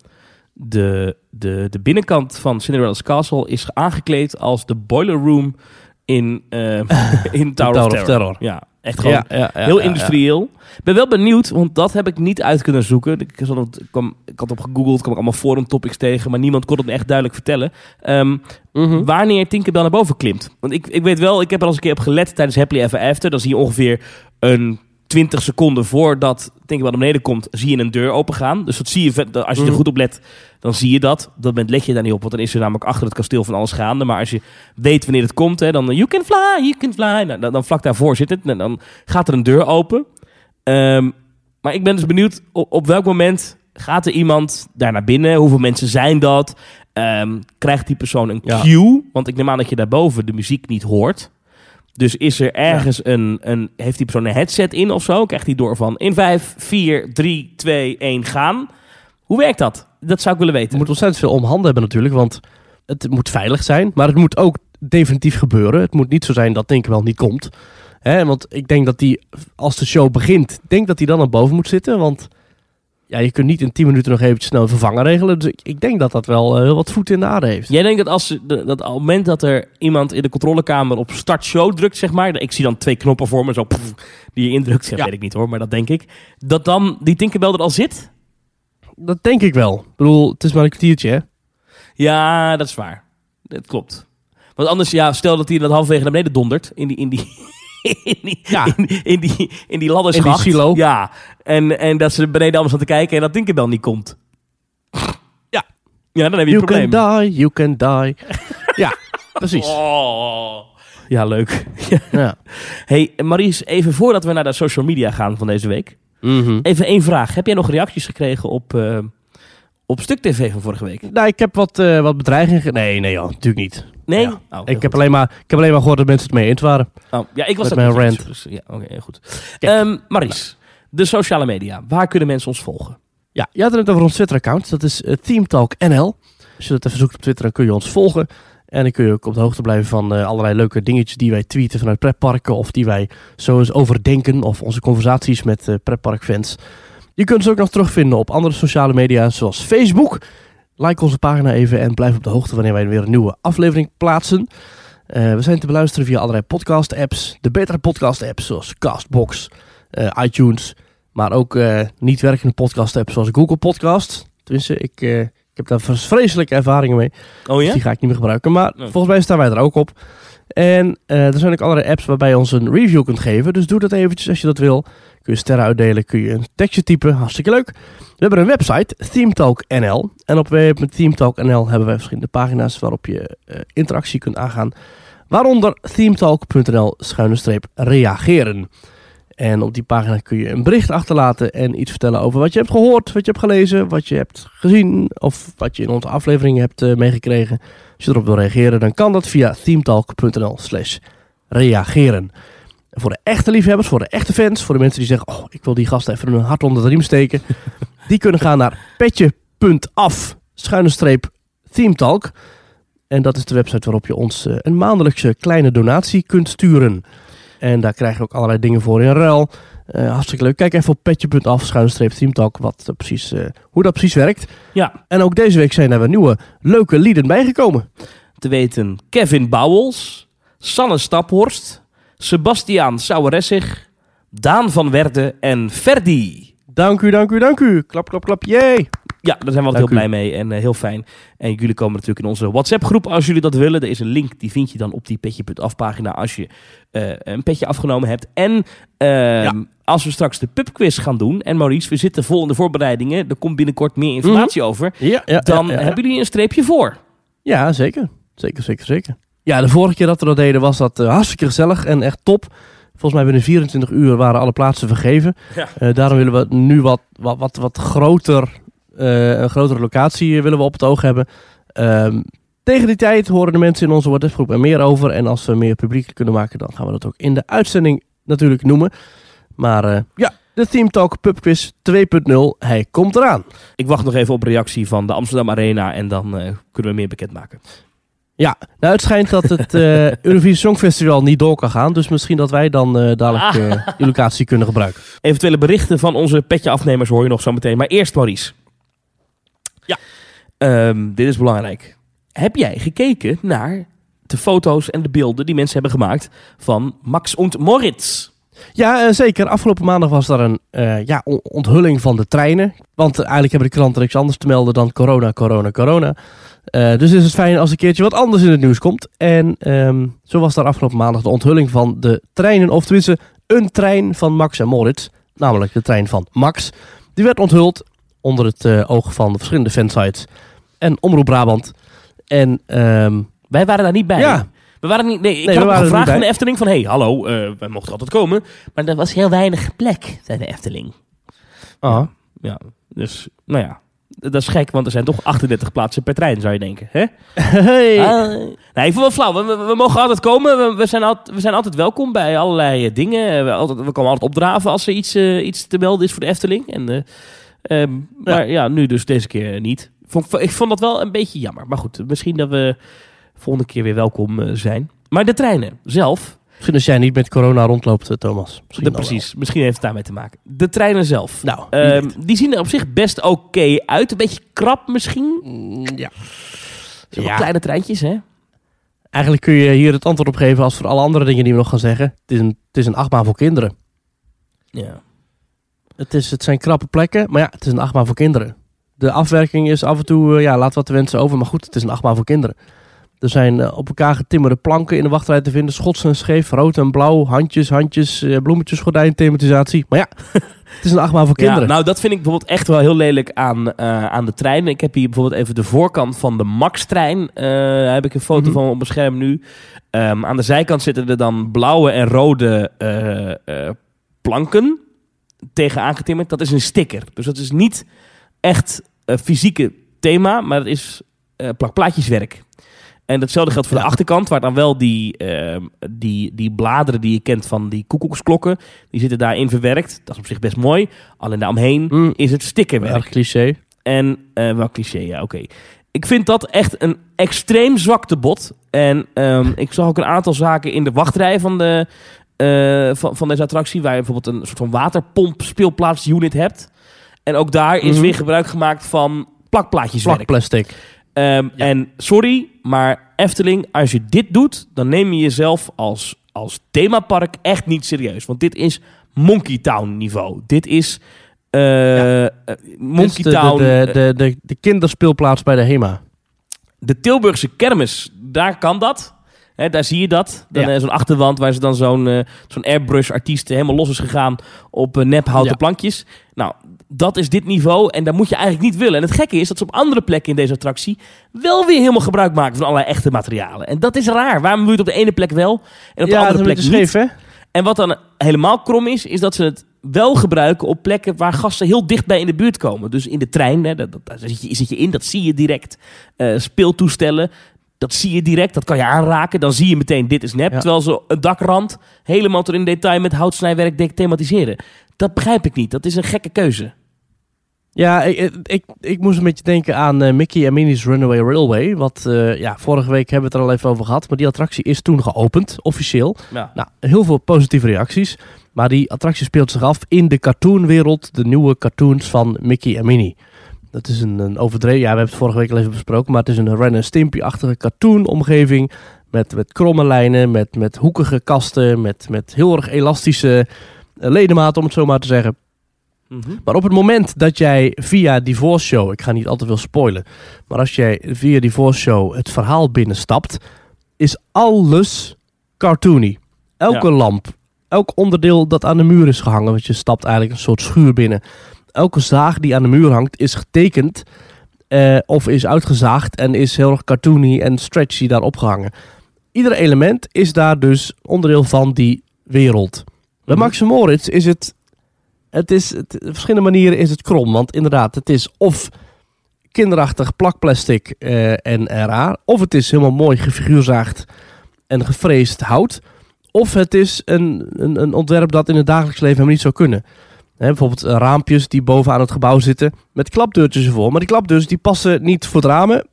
de, de, de binnenkant van Cinderella's Castle is aangekleed als de boiler room in, uh, in Tower, Tower of, of Terror. Terror. Ja, echt gewoon Ja, ja, ja, heel ja, industrieel. Ik ben wel benieuwd, want dat heb ik niet uit kunnen zoeken. Ik, zat op, ik, kwam, ik had op gegoogeld, kwam ik allemaal forum topics tegen, maar niemand kon het me echt duidelijk vertellen. Um, ja. Mm-hmm. Wanneer Tinkerbell naar boven klimt. Want ik, ik weet wel, ik heb er al eens een keer op gelet tijdens Happily Ever After. Dan zie je ongeveer een twintig seconden voordat Tinkerbell naar beneden komt, zie je een deur opengaan. Dus dat zie je, als je er goed op let, dan zie je dat. Op dat moment let je daar niet op, want dan is er namelijk achter het kasteel van alles gaande. Maar als je weet wanneer het komt, hè, dan you can fly, you can fly. Nou, dan, dan vlak daarvoor zit het. En dan gaat er een deur open. Um, maar ik ben dus benieuwd, op, op welk moment gaat er iemand daar naar binnen? Hoeveel mensen zijn dat? Um, krijgt die persoon een Ja. cue? Want ik neem aan dat je daarboven de muziek niet hoort. Dus is er ergens ja. een, een... Heeft die persoon een headset in of zo? Krijgt hij door van in vijf, vier, drie, twee, één gaan? Hoe werkt dat? Dat zou ik willen weten. Je moet ontzettend veel om handen hebben natuurlijk, want het moet veilig zijn. Maar het moet ook definitief gebeuren. Het moet niet zo zijn dat Tinkerbell niet komt. Hè, want ik denk dat die, als de show begint, denk dat hij dan naar boven moet zitten. Want ja, je kunt niet in tien minuten nog eventjes snel een vervanger regelen. Dus ik, ik denk dat dat wel uh, heel wat voeten in de aarde heeft. Jij denkt dat, als, de, dat op het moment dat er iemand in de controlekamer op start show drukt, zeg maar. Ik zie dan twee knoppen voor me, zo pff, die je indrukt. Ja, Ja. weet ik niet hoor, maar dat denk ik. Dat dan die Tinkerbell er al zit? Dat denk ik wel. Ik bedoel, het is maar een kwartiertje, hè? Ja, dat is waar. Dat klopt. Want anders, ja, stel dat hij dat halverwege naar beneden dondert. In die... In die In die, Ja. in, in die, in die ladderschacht. In die silo. Ja. En, en dat ze beneden allemaal staan te kijken en dat Tinkerbell niet komt. Ja. Ja, dan heb je een You probleem. can die, you can die. Ja, precies. Oh. Ja, leuk. Ja. Hey, Maries, even voordat we naar de social media gaan van deze week. Mm-hmm. Even één vraag. Heb jij nog reacties gekregen op, uh, op Stuk T V van vorige week? Nou, ik heb wat, uh, wat bedreigingen... Ge- nee, nee, joh, natuurlijk niet. Nee? Ja. Oh, okay, ik, heb goed. alleen maar, ik heb alleen maar gehoord dat mensen het mee eens waren. Oh, ja, ik was Met dat mijn niet rant. eens, dus, ja, oké, okay, goed. Um, Maries, de sociale media. Waar kunnen mensen ons volgen? Ja, je had het net over ons Twitter-account. Dat is uh, Themetalk N L. Als je dat even zoekt op Twitter, dan kun je ons volgen. En dan kun je ook op de hoogte blijven van uh, allerlei leuke dingetjes die wij tweeten vanuit pretparken. Of die wij zo eens overdenken. Of onze conversaties met uh, pretparkfans. Je kunt ze ook nog terugvinden op andere sociale media zoals Facebook. Like onze pagina even en blijf op de hoogte wanneer wij weer een nieuwe aflevering plaatsen. Uh, we zijn te beluisteren via allerlei podcast-apps. De betere podcast-apps zoals Castbox, uh, iTunes. Maar ook uh, niet werkende podcast-apps zoals Google Podcast. Tenminste, ik, uh, ik heb daar vreselijke ervaringen mee. Oh Dus ja? die ga ik niet meer gebruiken. Maar Nee. volgens mij staan wij er ook op. En uh, er zijn ook allerlei apps waarbij je ons een review kunt geven. Dus doe dat eventjes als je dat wil. Kun je sterren uitdelen, kun je een tekstje typen. Hartstikke leuk. We hebben een website, Themetalk N L. En op w w w punt themetalk punt n l hebben wij verschillende pagina's waarop je uh, interactie kunt aangaan. Waaronder themetalk punt n l schuine streep reageren. En op die pagina kun je een bericht achterlaten en iets vertellen over wat je hebt gehoord, wat je hebt gelezen, wat je hebt gezien of wat je in onze aflevering hebt uh, meegekregen. Als je erop wil reageren, dan kan dat via themetalk.nl slash reageren. En voor de echte liefhebbers, voor de echte fans, voor de mensen die zeggen, oh, ik wil die gasten even een hart onder de riem steken. Die kunnen gaan naar petje.af schuine streep themetalk. En dat is de website waarop je ons uh, een maandelijkse kleine donatie kunt sturen. En daar krijg je ook allerlei dingen voor in ruil. Uh, hartstikke leuk. Kijk even op petje.af schuine streep themetalk wat uh, precies, uh, hoe dat precies werkt. Ja. En ook deze week zijn er weer nieuwe leuke lieden bijgekomen. Te weten Kevin Bouwels, Sanne Staphorst, Sebastiaan Saueressig, Daan van Werden en Ferdi. Dank u, dank u, dank u. Klap, klap, klap, jee. Ja, daar zijn we altijd heel blij mee en uh, heel fijn. En jullie komen natuurlijk in onze WhatsApp-groep als jullie dat willen. Er is een link, die vind je dan op die petje.af pagina als je uh, een petje afgenomen hebt. En uh, ja. als we straks de pubquiz gaan doen, en Maurice, we zitten vol in de voorbereidingen, er komt binnenkort meer informatie mm-hmm. over, ja, ja, dan ja, ja, ja. hebben jullie een streepje voor. Ja, zeker. Zeker, zeker, zeker. Ja, de vorige keer dat we dat deden was dat uh, hartstikke gezellig en echt top. Volgens mij binnen vierentwintig uur waren alle plaatsen vergeven. Ja. Uh, daarom willen we nu wat, wat, wat, wat groter... Uh, een grotere locatie willen we op het oog hebben. Um, tegen die tijd horen de mensen in onze WhatsApp-groep er meer over. En als we meer publiek kunnen maken, dan gaan we dat ook in de uitzending natuurlijk noemen. Maar uh, ja, de Theme Talk Pub Quiz twee punt nul, hij komt eraan. Ik wacht nog even op reactie van de Amsterdam Arena en dan uh, kunnen we meer bekendmaken. Ja, nou het schijnt dat het uh, Eurovisie Songfestival niet door kan gaan. Dus misschien dat wij dan uh, dadelijk uh, die locatie kunnen gebruiken. Eventuele berichten van onze petje-afnemers hoor je nog zo meteen. Maar eerst Maurice. Ja. Um, dit is belangrijk. Heb jij gekeken naar de foto's en de beelden die mensen hebben gemaakt van Max und Moritz? Ja, uh, zeker. Afgelopen maandag was er een uh, ja, on- onthulling van de treinen. Want uh, eigenlijk hebben de kranten niks anders te melden dan corona, corona, corona. Uh, dus is het fijn als een keertje wat anders in het nieuws komt. En um, zo was daar afgelopen maandag de onthulling van de treinen. Of tenminste, een trein van Max en Moritz. Namelijk de trein van Max. Die werd onthuld onder het uh, oog van de verschillende fansites en Omroep Brabant. En um, wij waren daar niet bij. Ja. We waren niet, nee, ik nee, had we gevraagd aan de Efteling van, hey, hallo, uh, wij mochten altijd komen. Maar er was heel weinig plek, zei de Efteling. Ah. Ja, ja, dus, nou ja. Dat is gek, want er zijn toch achtendertig plaatsen per trein, zou je denken. Hè? Hey. Uh, nee, ik vond het wel flauw. We, we, we mogen altijd komen. We, we, zijn altijd, we zijn altijd welkom bij allerlei uh, dingen. We, altijd, we komen altijd opdraven als er iets, uh, iets te melden is voor de Efteling. En, uh, um, ja. Maar ja, nu dus deze keer niet. Vond, ik vond dat wel een beetje jammer. Maar goed, misschien dat we volgende keer weer welkom uh, zijn. Maar de treinen zelf... Misschien als jij niet met corona rondloopt, Thomas. De, precies, misschien heeft het daarmee te maken. De treinen zelf. Nou, um, die zien er op zich best oké okay uit. Een beetje krap misschien. Mm, ja. Zo ja. Kleine treintjes, hè? Eigenlijk kun je hier het antwoord op geven als voor alle andere dingen die we nog gaan zeggen. Het is een, het is een achtbaan voor kinderen. Ja. Het, is, het zijn krappe plekken, maar ja, het is een achtbaan voor kinderen. De afwerking is af en toe, uh, ja, laat wat de wensen over. Maar goed, het is een achtbaan voor kinderen. Er zijn uh, op elkaar getimmerde planken in de wachtrij te vinden. Schots en scheef, rood en blauw, handjes, handjes, uh, bloemetjes, gordijn, thematisatie. Maar ja, het is een achtbaan voor kinderen. Ja, nou, dat vind ik bijvoorbeeld echt wel heel lelijk aan, uh, aan de trein. Ik heb hier bijvoorbeeld even de voorkant van de Max-trein. Uh, daar heb ik een foto mm-hmm. van op mijn scherm nu. Um, aan de zijkant zitten er dan blauwe en rode uh, uh, planken tegen aangetimmerd. Dat is een sticker. Dus dat is niet echt uh, fysieke thema, maar het is uh, plakplaatjeswerk. En datzelfde geldt voor ja. de achterkant, waar dan wel die, uh, die, die bladeren die je kent van die koekoeksklokken, die zitten daarin verwerkt. Dat is op zich best mooi. Alleen daaromheen mm. is het stickerwerk. Erg cliché. En uh, wel cliché, ja, oké. Okay. Ik vind dat echt een extreem zwaktebod. En um, ik zag ook een aantal zaken in de wachtrij van, de, uh, van, van deze attractie, waar je bijvoorbeeld een soort van waterpomp speelplaatsunit hebt. En ook daar is mm-hmm. weer gebruik gemaakt van plakplaatjeswerk. Plakplastic. Um, ja. En sorry, maar Efteling, als je dit doet, dan neem je jezelf als, als themapark echt niet serieus. Want dit is Monkey Town niveau. Dit is uh, ja. Monkey de, Town. De, de, de, de, de kinderspeelplaats bij de HEMA. De Tilburgse kermis, daar kan dat. He, daar zie je dat. Dan, ja. uh, zo'n achterwand waar ze dan zo'n, uh, zo'n airbrush-artiest helemaal los is gegaan op uh, nephouten ja. plankjes. Nou, dat is dit niveau en dat moet je eigenlijk niet willen. En het gekke is dat ze op andere plekken in deze attractie wel weer helemaal gebruik maken van allerlei echte materialen. En dat is raar. Waarom doe je het op de ene plek wel en op de ja, andere plek niet? Scheef, hè? En wat dan helemaal krom is, is dat ze het wel gebruiken op plekken waar gasten heel dichtbij in de buurt komen. Dus in de trein, hè, dat, dat, daar zit je, zit je in, dat zie je direct. Uh, speeltoestellen, dat zie je direct, dat kan je aanraken. Dan zie je meteen, dit is nep. Ja. Terwijl ze een dakrand helemaal tot in detail met houtsnijwerk thematiseren. Dat begrijp ik niet, dat is een gekke keuze. Ja, ik, ik, ik moest een beetje denken aan uh, Mickey en Minnie's Runaway Railway. Wat, uh, ja, vorige week hebben we het er al even over gehad. Maar die attractie is toen geopend, officieel. Ja. Nou, heel veel positieve reacties. Maar die attractie speelt zich af in de cartoonwereld. De nieuwe cartoons van Mickey en Minnie. Dat is een, een overdreven... Ja, we hebben het vorige week al even besproken. Maar het is een Ren en Stimpy-achtige cartoonomgeving. Met, met kromme lijnen, met, met hoekige kasten. Met, met heel erg elastische uh, ledematen, om het zo maar te zeggen. Mm-hmm. Maar op het moment dat jij via die voorshow, ik ga niet al te veel spoilen, maar als jij via die voorshow het verhaal binnenstapt, is alles cartoony. Elke ja. lamp, elk onderdeel dat aan de muur is gehangen, want je stapt eigenlijk een soort schuur binnen. Elke zaag die aan de muur hangt is getekend uh, of is uitgezaagd en is heel erg cartoony en stretchy daar opgehangen. Ieder element is daar dus onderdeel van die wereld. Bij Max en Moritz is het Het is, het, op verschillende manieren is het krom. Want inderdaad, het is of kinderachtig plakplastic uh, en raar. Of het is helemaal mooi gefiguurzaagd en gefreesd hout. Of het is een, een, een ontwerp dat in het dagelijks leven helemaal niet zou kunnen. He, bijvoorbeeld uh, raampjes die bovenaan het gebouw zitten met klapdeurtjes ervoor. Maar die klapdeurtjes die passen niet voor het ramen.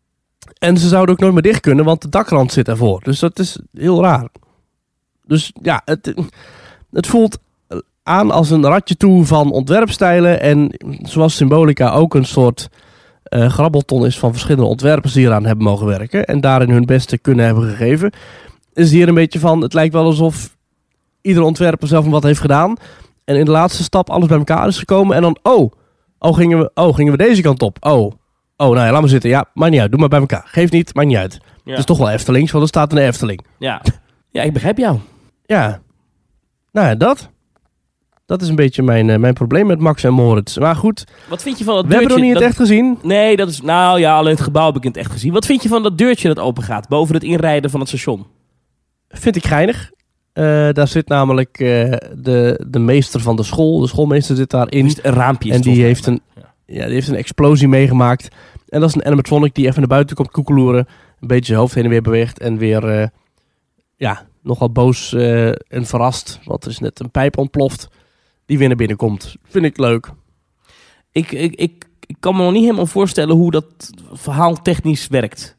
En ze zouden ook nooit meer dicht kunnen, want de dakrand zit ervoor. Dus dat is heel raar. Dus ja, het, het voelt aan als een ratje toe van ontwerpstijlen. En zoals Symbolica ook een soort uh, grabbelton is van verschillende ontwerpers die eraan hebben mogen werken. En daarin hun beste kunnen hebben gegeven. Is hier een beetje van, het lijkt wel alsof ieder ontwerper zelf wat heeft gedaan. En in de laatste stap alles bij elkaar is gekomen. En dan, oh, oh, gingen we, oh gingen we deze kant op. Oh, oh nou ja, laat maar zitten. Ja, maakt niet uit, doe maar bij elkaar. Geeft niet, maakt niet uit. Ja. Het is toch wel Eftelings, want er staat een Efteling. Ja, ja, ik begrijp jou. Ja, nou ja, dat... Dat is een beetje mijn, uh, mijn probleem met Max en Moritz. Maar goed, wat vind je van dat we deurtje? hebben nog niet dat... het echt gezien. Nee, dat is, nou ja, alleen het gebouw heb ik in het echt gezien. Wat vind je van dat deurtje dat open gaat boven het inrijden van het station? Vind ik geinig. Uh, daar zit namelijk uh, de, de meester van de school. De schoolmeester zit daarin. Dus een raampje. En die heeft een, ja. Ja, die heeft een explosie meegemaakt. En dat is een animatronic die even naar buiten komt koekeloeren. Een beetje zijn hoofd heen en weer beweegt. En weer uh, ja, nogal boos uh, en verrast. Want er is net een pijp ontploft. Die weer naar binnen komt. Vind ik leuk. Ik, ik, ik, ik kan me nog niet helemaal voorstellen hoe dat verhaal technisch werkt.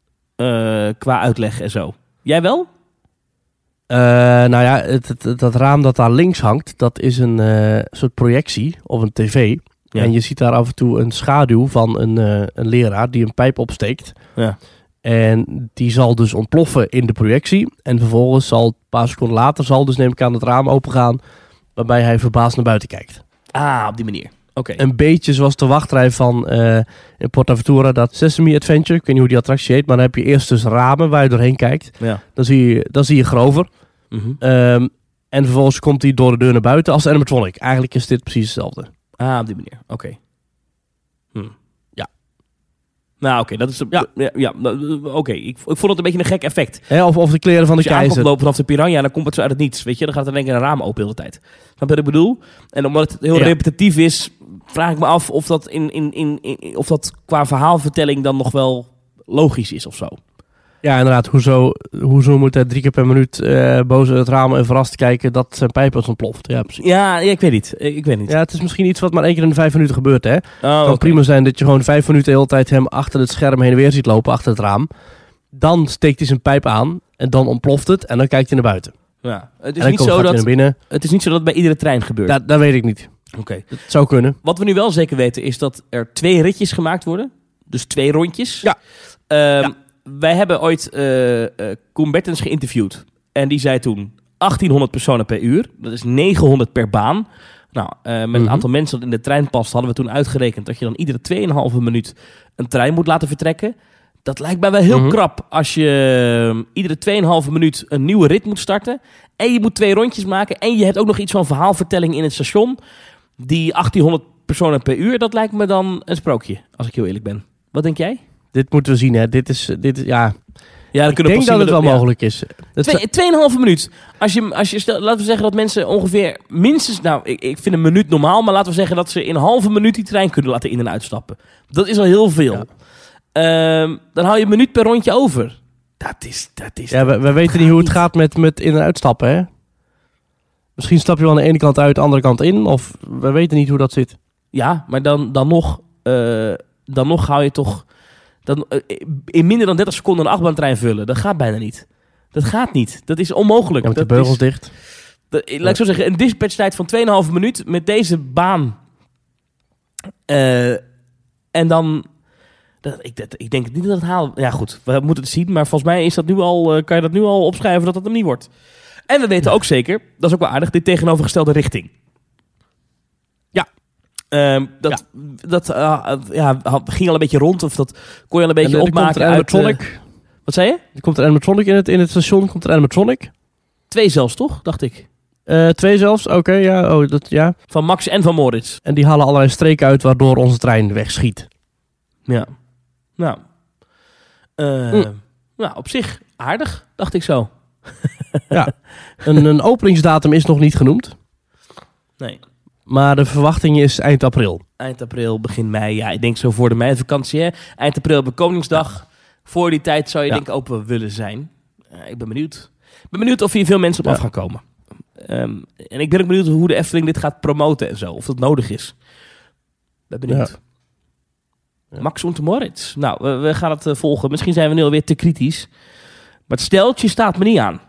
Uh, qua uitleg en zo. Jij wel? Uh, nou ja, het, het, dat raam dat daar links hangt, dat is een uh, soort projectie of een tv. Ja. En je ziet daar af en toe een schaduw van een, uh, een leraar die een pijp opsteekt. Ja. En die zal dus ontploffen in de projectie. En vervolgens zal, een paar seconden later, zal dus neem ik aan het raam opengaan, waarbij hij verbaasd naar buiten kijkt. Ah, op die manier. Oké. Okay. Een beetje zoals de wachtrij van uh, in PortAventura, dat Sesame Adventure. Ik weet niet hoe die attractie heet, maar dan heb je eerst dus ramen waar je doorheen kijkt. Ja. Dan zie je, dan zie je Grover. Mm-hmm. Um, en vervolgens komt hij door de deur naar buiten als animatronic. Eigenlijk is dit precies hetzelfde. Ah, op die manier. Oké. Okay. Hm. Ja. Nou, oké. Okay, dat is... Ja. ja, ja oké. Okay. Ik, ik vond het een beetje een gek effect. Ja, of, of de kleren van de keizer. keizer. Als je lopen vanaf de piranha, dan komt het zo uit het niets. Weet je, dan gaat er denk ik een raam open de hele tijd. Snap je wat ik bedoel? En omdat het heel ja. repetitief is, vraag ik me af of dat, in, in, in, in, of dat qua verhaalvertelling dan nog wel logisch is of zo. Ja, inderdaad. Hoezo, hoezo moet hij drie keer per minuut uh, boos uit het raam en verrast kijken dat zijn pijp is ontploft? Ja, precies. Ja, ja, ik weet niet. Ik weet niet. Ja, het is misschien iets wat maar één keer in de vijf minuten gebeurt, hè. Het oh, kan okay. prima zijn dat je gewoon vijf minuten de hele tijd hem achter het scherm heen en weer ziet lopen, achter het raam. Dan steekt hij zijn pijp aan en dan ontploft het en dan kijkt hij naar buiten. Ja, het is, niet zo, dat, het is niet zo dat het bij iedere trein gebeurt. Dat, dat weet ik niet. Oké. Okay. Het zou kunnen. Wat we nu wel zeker weten is dat er twee ritjes gemaakt worden. Dus twee rondjes. Ja. Um, ja. Wij hebben ooit uh, uh, Koen Bertens geïnterviewd. En die zei toen achttienhonderd personen per uur. Dat is negenhonderd per baan. Nou, uh, met mm-hmm. een aantal mensen dat in de trein past, hadden we toen uitgerekend dat je dan iedere twee komma vijf minuut een trein moet laten vertrekken. Dat lijkt mij wel heel mm-hmm. krap als je uh, iedere twee komma vijf minuut een nieuwe rit moet starten. En je moet twee rondjes maken. En je hebt ook nog iets van verhaalvertelling in het station. Die achttienhonderd personen per uur, dat lijkt me dan een sprookje. Als ik heel eerlijk ben. Wat denk jij? Dit moeten we zien, hè. Dit is, dit is, ja... Ja, dan Ik kunnen we denk pas dat zien het wel ja. mogelijk is. Dat zou- Twee, tweeënhalve minuut. Als je, als je stel, laten we zeggen dat mensen ongeveer minstens... Nou, ik, ik vind een minuut normaal. Maar laten we zeggen dat ze in een halve minuut die trein kunnen laten in- en uitstappen. Dat is al heel veel. Ja. Ehm, dan hou je een minuut per rondje over. Dat is... Dat is ja, we, we weten niet hoe het gaat met, met in- en uitstappen, hè? Misschien stap je wel aan de ene kant uit, de andere kant in. Of we weten niet hoe dat zit. Ja, maar dan, dan, nog, uh, dan nog hou je toch... Dan, uh, in minder dan dertig seconden een achtbaantrein vullen. Dat gaat bijna niet. Dat gaat niet. Dat is onmogelijk. Ja, met de dat beugels is, dicht. Dat, laat ik zo zeggen, een dispatchtijd van tweeënhalve minuut met deze baan. Uh, en dan... Dat, ik, dat, ik denk niet dat het haal... Ja goed, we moeten het zien. Maar volgens mij is dat nu al, uh, kan je dat nu al opschrijven dat het hem niet wordt. En we weten ook zeker, dat is ook wel aardig, dit tegenovergestelde richting. Ja. Um, dat ja. dat uh, ja, ging al een beetje rond. Of dat kon je al een beetje en, opmaken er uit... Uh, wat zei je? Er komt er animatronic in het, in het station. Komt er animatronic. Twee zelfs, toch? Dacht ik. Uh, twee zelfs, oké. Okay, ja, oh, dat, ja. Van Max en van Moritz. En die halen allerlei streken uit waardoor onze trein wegschiet. Ja. Nou. Uh, mm. Nou, op zich aardig, dacht ik zo. Ja. Een, een openingsdatum is nog niet genoemd. Nee. Maar de verwachting is eind april. Eind april, begin mei. Ja, ik denk zo voor de meivakantie. Hè? Eind april bij Koningsdag. Ja. Voor die tijd zou je ja. denk ik open willen zijn. Uh, ik ben benieuwd. Ik ben benieuwd of hier veel mensen op ja. af gaan komen. Um, en ik ben ook benieuwd hoe de Efteling dit gaat promoten en zo. Of dat nodig is. Ben benieuwd. Ja. Ja. Max und Moritz. Nou, we, we gaan het uh, volgen. Misschien zijn we nu alweer te kritisch. Maar het steltje staat me niet aan.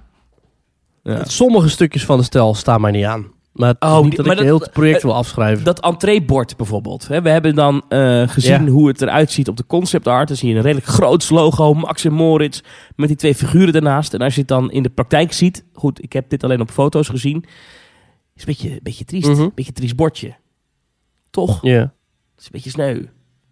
Ja. Sommige stukjes van de stel staan mij niet aan. Maar het oh, is niet dat maar ik dat, heel het project wil afschrijven. Dat entreebord bijvoorbeeld. Hè? We hebben dan uh, gezien ja. hoe het eruit ziet op de concept art. Dan zie je een redelijk groot logo, Max en Moritz, met die twee figuren ernaast. En als je het dan in de praktijk ziet... Goed, ik heb dit alleen op foto's gezien. Is een beetje, een beetje triest. Mm-hmm. Een beetje triest bordje. Toch? Ja. Het is een beetje sneu.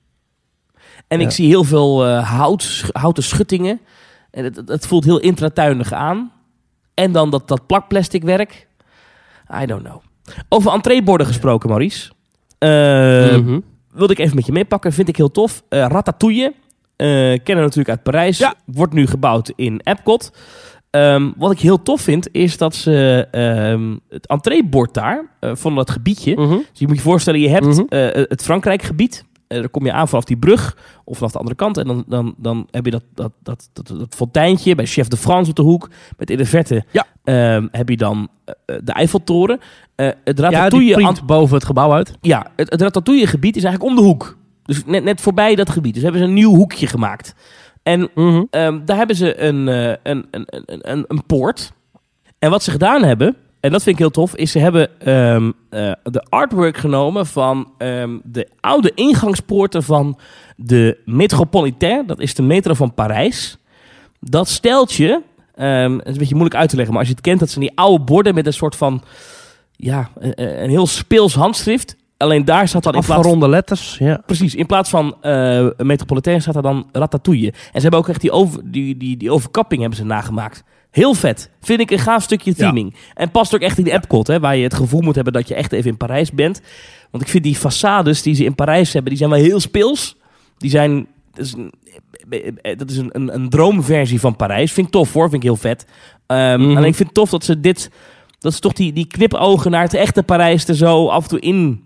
En ja. ik zie heel veel uh, hout, houten schuttingen. En het, het voelt heel intratuinig aan. En dan dat, dat plakplastic werk. I don't know. Over entreeborden gesproken, Maurice. Uh, mm-hmm. Wilde ik even met je meepakken. Vind ik heel tof. Uh, Ratatouille. Uh, kennen we natuurlijk uit Parijs. Ja. Wordt nu gebouwd in Epcot. Um, wat ik heel tof vind, is dat ze um, het entreebord daar, uh, van dat gebiedje. Mm-hmm. Dus je moet je voorstellen, je hebt mm-hmm. uh, het Frankrijk-gebied. Uh, daar kom je aan vanaf die brug of vanaf de andere kant. En dan, dan, dan heb je dat, dat, dat, dat, dat fonteintje bij Chef de France op de hoek. Met in de verte ja. um, heb je dan uh, de Eiffeltoren. Uh, het Ratatouille... Ja, die print boven het gebouw uit. Ja, het, het Ratatouille-gebied is eigenlijk om de hoek. Dus net, net voorbij dat gebied. Dus hebben ze een nieuw hoekje gemaakt. En mm-hmm. um, daar hebben ze een, uh, een, een, een, een, een poort. En wat ze gedaan hebben... En dat vind ik heel tof, is ze hebben um, uh, de artwork genomen van um, de oude ingangspoorten van de Métropolitain. Dat is de metro van Parijs. Dat steltje, um, het is een beetje moeilijk uit te leggen, maar als je het kent, dat zijn die oude borden met een soort van, ja, een, een heel speels handschrift. Alleen daar staat dan in plaats van... Afgeronde letters, ja. Precies, in plaats van uh, Métropolitain staat er dan Ratatouille. En ze hebben ook echt die, over, die, die, die overkapping hebben ze nagemaakt. Heel vet. Vind ik een gaaf stukje theming. Ja. En past ook echt in de Epcot, hè, waar je het gevoel moet hebben dat je echt even in Parijs bent. Want ik vind die façades die ze in Parijs hebben, die zijn wel heel speels. Die zijn... Dat is een, dat is een, een, een droomversie van Parijs. Vind ik tof hoor, vind ik heel vet. Um, mm-hmm. En ik vind het tof dat ze dit... Dat ze toch die, die knipogen naar het echte Parijs er zo af en toe in,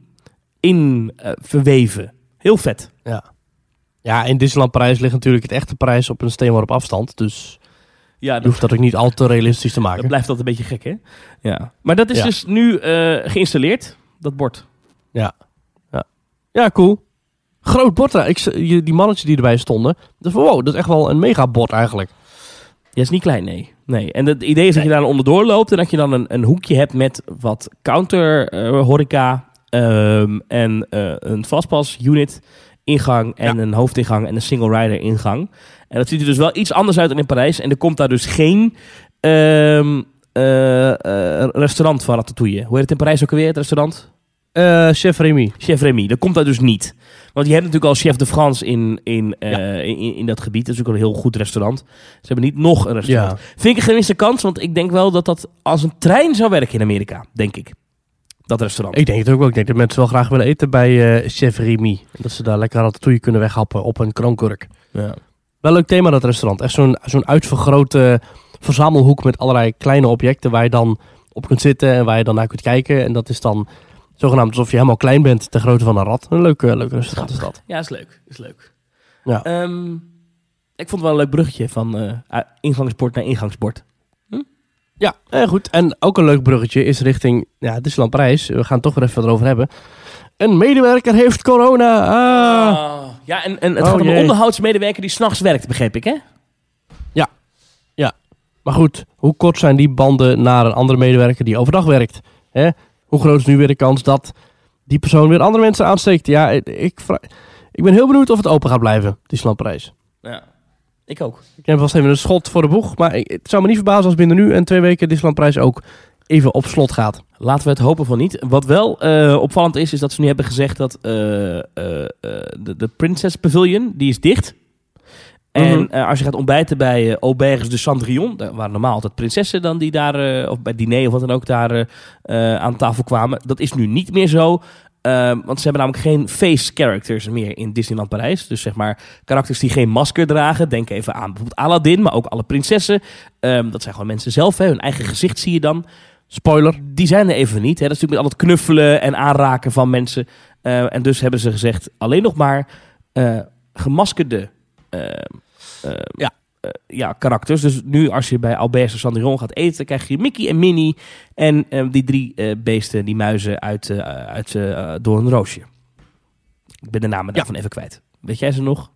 in uh, verweven. Heel vet. Ja. Ja, in Disneyland Parijs ligt natuurlijk het echte Parijs op een steenworp afstand. Dus... Ja, dat, je hoeft dat ook niet al te realistisch te maken. Dat blijft altijd een beetje gek, hè? Ja. Maar dat is ja. dus nu uh, geïnstalleerd, dat bord. Ja. Ja, ja cool. Groot bord. Ik, die mannetjes die erbij stonden. Dus wow, dat is echt wel een mega bord eigenlijk. Ja, is niet klein, nee. nee. En het idee is dat je daar onderdoor loopt en dat je dan een, een hoekje hebt met wat counter uh, horeca um, en uh, een fastpass unit ingang en ja. een hoofdingang en een single rider ingang. En dat ziet er dus wel iets anders uit dan in Parijs. En er komt daar dus geen uh, uh, uh, restaurant van Ratatouille. Hoe heet het in Parijs ook alweer, het restaurant? Uh, Chef Rémy. Chef Rémy, dat komt daar dus niet. Want je hebt natuurlijk al Chef de France in, in, uh, ja. in, in, in dat gebied. Dat is ook een heel goed restaurant. Ze hebben niet nog een restaurant. Ja. Vind ik een gemiste kans, want ik denk wel dat dat als een trein zou werken in Amerika, denk ik. Dat restaurant. Ik denk het ook wel. Ik denk dat mensen wel graag willen eten bij uh, Chef Rémy. Dat ze daar lekker Ratatouille kunnen weghappen op een kroonkurk. Ja. Wel een leuk thema dat restaurant. Echt zo'n, zo'n uitvergrote verzamelhoek met allerlei kleine objecten waar je dan op kunt zitten en waar je dan naar kunt kijken. En dat is dan zogenaamd alsof je helemaal klein bent ter grootte van een rat. Een leuk, uh, leuk restaurant is dat. Ja, is leuk. Is leuk. Ja. Um, ik vond het wel een leuk bruggetje van uh, ingangsbord naar ingangsbord. Hm? Ja, eh, goed. En ook een leuk bruggetje is richting ja, Disneyland Parijs. We gaan het toch weer even erover hebben. Een medewerker heeft corona. Ah. Uh, ja, en, en het oh, gaat om een jee. onderhoudsmedewerker die 's nachts werkt, begreep ik, hè? Ja, ja. Maar goed, hoe kort zijn die banden naar een andere medewerker die overdag werkt? Hè? Hoe groot is nu weer de kans dat die persoon weer andere mensen aansteekt? Ja, ik, ik, vra- ik ben heel benieuwd of het open gaat blijven, Disneyland Parijs. Ja, ik ook. Ik heb vast even een schot voor de boeg, maar ik, het zou me niet verbazen als binnen nu en twee weken Disneyland Parijs ook even op slot gaat. Laten we het hopen van niet. Wat wel uh, opvallend is, is dat ze nu hebben gezegd dat uh, uh, uh, de, de Princess Pavilion, die is dicht. En Mm-hmm. uh, als je gaat ontbijten bij uh, Auberge de Cendrillon, daar waren normaal altijd prinsessen dan die daar, uh, of bij diner of wat dan ook, daar uh, uh, aan tafel kwamen. Dat is nu niet meer zo. Uh, want ze hebben namelijk geen face characters meer in Disneyland Parijs. Dus zeg maar karakters die geen masker dragen. Denk even aan bijvoorbeeld Aladdin, maar ook alle prinsessen. Um, dat zijn gewoon mensen zelf, hè. Hun eigen gezicht zie je dan. Spoiler. Die zijn er even niet. Hè. Dat is natuurlijk met al het knuffelen en aanraken van mensen. Uh, en dus hebben ze gezegd alleen nog maar uh, gemaskerde uh, uh, Ja. uh, ja, karakters. Dus nu als je bij Auberge de Cendrillon gaat eten, krijg je Mickey en Minnie en uh, die drie uh, beesten, die muizen uit, uh, uit uh, Door een Roosje. Ik ben de namen daarvan ja. even kwijt. Weet jij ze nog?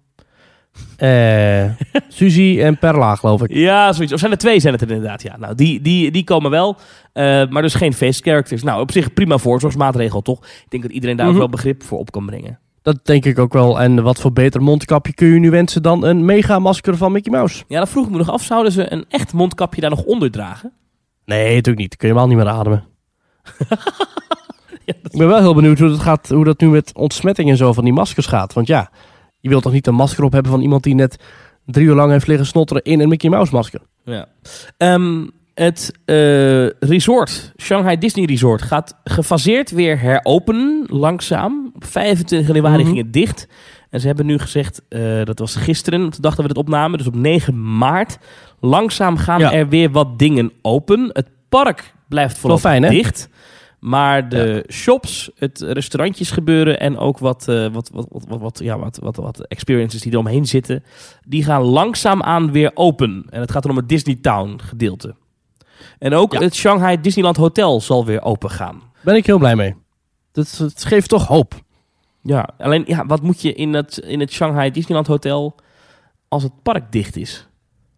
Uh, Suzy en Perla, geloof ik. Ja, zoiets. Of zijn er twee, zijn het er inderdaad. Ja, nou, die, die, die komen wel. Uh, maar dus geen face characters. Nou, op zich prima voorzorgsmaatregel, toch? Ik denk dat iedereen daar mm-hmm. ook wel begrip voor op kan brengen. Dat denk ik ook wel. En wat voor beter mondkapje kun je nu wensen dan een mega masker van Mickey Mouse? Ja, dat vroeg ik me nog af. Zouden ze een echt mondkapje daar nog onder dragen? Nee, natuurlijk niet. Kun je helemaal niet meer ademen. Ja, ik ben wel heel benieuwd hoe dat, gaat, hoe dat nu met ontsmetting en zo van die maskers gaat. Want ja, je wilt toch niet een masker op hebben van iemand die net drie uur lang heeft liggen snotteren in een Mickey Mouse masker? Ja. Um, het uh, resort, Shanghai Disney Resort, gaat gefaseerd weer heropenen, langzaam. Op vijfentwintig januari mm-hmm. ging het dicht. En ze hebben nu gezegd, uh, dat was gisteren, op de dag dat we het opnamen, dus op negen maart. Langzaam gaan ja. er weer wat dingen open. Het park blijft voorlopig fijn, dicht. Maar de ja. shops, het restaurantjes gebeuren en ook wat, uh, wat, wat, wat, wat, wat, ja, wat, wat, wat experiences die er omheen zitten, die gaan langzaamaan weer open. En het gaat dan om het Disney Town gedeelte. En ook ja. het Shanghai Disneyland Hotel zal weer open gaan. Ben ik heel blij mee. Dat, dat geeft toch hoop. Ja, alleen ja, wat moet je in het, in het Shanghai Disneyland Hotel als het park dicht is?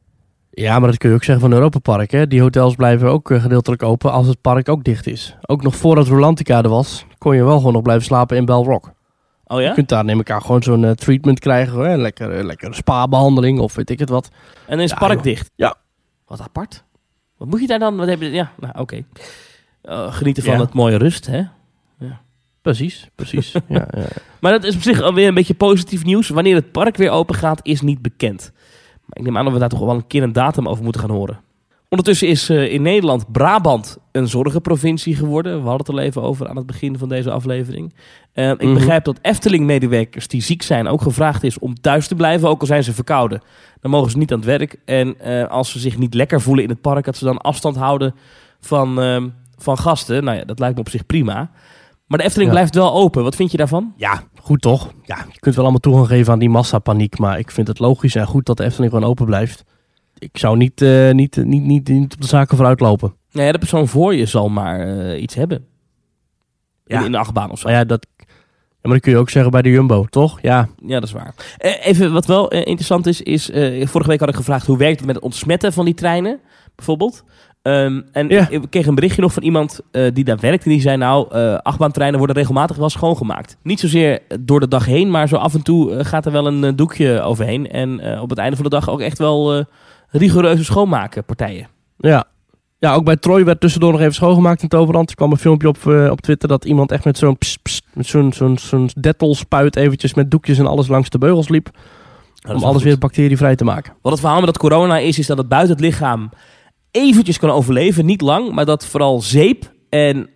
Ja, maar dat kun je ook zeggen van Europa Park. Hè? Die hotels blijven ook uh, gedeeltelijk open als het park ook dicht is. Ook nog voordat Rolantica er was, kon je wel gewoon nog blijven slapen in Bell Rock. Oh ja? Je kunt daar neem ik aan gewoon zo'n uh, treatment krijgen. Hè? Lekker, uh, lekker spa-behandeling of weet ik het wat. En dan is het ja, park joh. dicht? Ja. Wat apart. Wat moet je daar dan? Wat heb je? Ja, nou oké. Okay. Uh, genieten van ja. het mooie rust, hè? Ja. Precies, precies. ja, ja. Maar dat is op zich alweer een beetje positief nieuws. Wanneer het park weer open gaat, is niet bekend. Maar ik neem aan dat we daar toch wel een keer een datum over moeten gaan horen. Ondertussen is uh, in Nederland Brabant een zorgenprovincie geworden. We hadden het al even over aan het begin van deze aflevering. Uh, ik mm-hmm. begrijp dat Efteling-medewerkers die ziek zijn ook gevraagd is om thuis te blijven. Ook al zijn ze verkouden. Dan mogen ze niet aan het werk. En uh, als ze zich niet lekker voelen in het park, dat ze dan afstand houden van, uh, van gasten. Nou ja, dat lijkt me op zich prima. Maar de Efteling ja. blijft wel open. Wat vind je daarvan? Ja, goed toch? Ja, je kunt wel allemaal toegang geven aan die massapaniek. Maar ik vind het logisch en goed dat de Efteling gewoon open blijft. Ik zou niet, uh, niet, niet, niet, niet op de zaken vooruit lopen. Nee, ja, de persoon voor je zal maar uh, iets hebben. Ja. In, in de achtbaan of zo. Maar ja, dat, ja, maar dat kun je ook zeggen bij de Jumbo, toch? Ja, ja dat is waar. Uh, even wat wel uh, interessant is, is uh, vorige week had ik gevraagd hoe werkt het met het ontsmetten van die treinen, bijvoorbeeld. Um, en ja. ik, ik kreeg een berichtje nog van iemand uh, die daar werkt. En die zei nou, uh, achtbaantreinen worden regelmatig wel schoongemaakt. Niet zozeer door de dag heen, maar zo af en toe uh, gaat er wel een uh, doekje overheen. En uh, op het einde van de dag ook echt wel uh, rigoureuze schoonmakenpartijen. Ja. ja, ook bij Troy werd tussendoor nog even schoongemaakt in Toverland. Er kwam een filmpje op, uh, op Twitter dat iemand echt met zo'n, pss, pss, met zo'n, zo'n, zo'n Dettol-spuit eventjes met doekjes en alles langs de beugels liep. Om alles goed. weer bacterievrij te maken. Wat het verhaal met dat corona is, is dat het buiten het lichaam eventjes kan overleven, niet lang, maar dat vooral zeep en,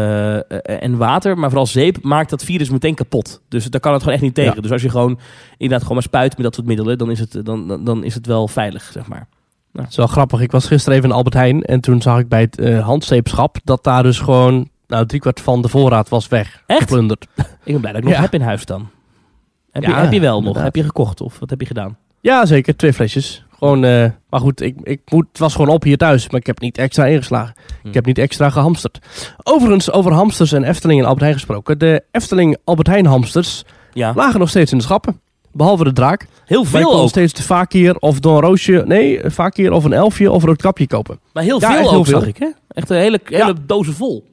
uh, en water, maar vooral zeep, maakt dat virus meteen kapot. Dus daar kan het gewoon echt niet tegen. Ja. Dus als je gewoon inderdaad gewoon maar spuit met dat soort middelen, dan is het, dan, dan, dan is het wel veilig, zeg maar. Nou. Het is wel grappig. Ik was gisteren even in Albert Heijn en toen zag ik bij het uh, handzeepschap dat daar dus gewoon nou, driekwart van de voorraad was weg. Echt? Geplunderd. Ik ben blij dat ik nog ja. heb in huis dan. Heb, ja, je, heb je wel inderdaad. nog? Heb je gekocht of wat heb je gedaan? Ja, zeker. Twee flesjes. Gewoon, uh, maar goed, ik, ik moet, het was gewoon op hier thuis, maar ik heb niet extra ingeslagen. Hm. Ik heb niet extra gehamsterd. Overigens, over hamsters en Efteling en Albert Heijn gesproken. De Efteling Albert Heijn hamsters ja. lagen nog steeds in de schappen. Behalve de draak. Heel veel ook. nog steeds de Fakir of Don Roosje. Nee, Fakir of een elfje of een roodkapje kopen. Maar heel ja, veel ook, heel veel. Zag ik, hè? Echt een hele, hele ja. dozen vol.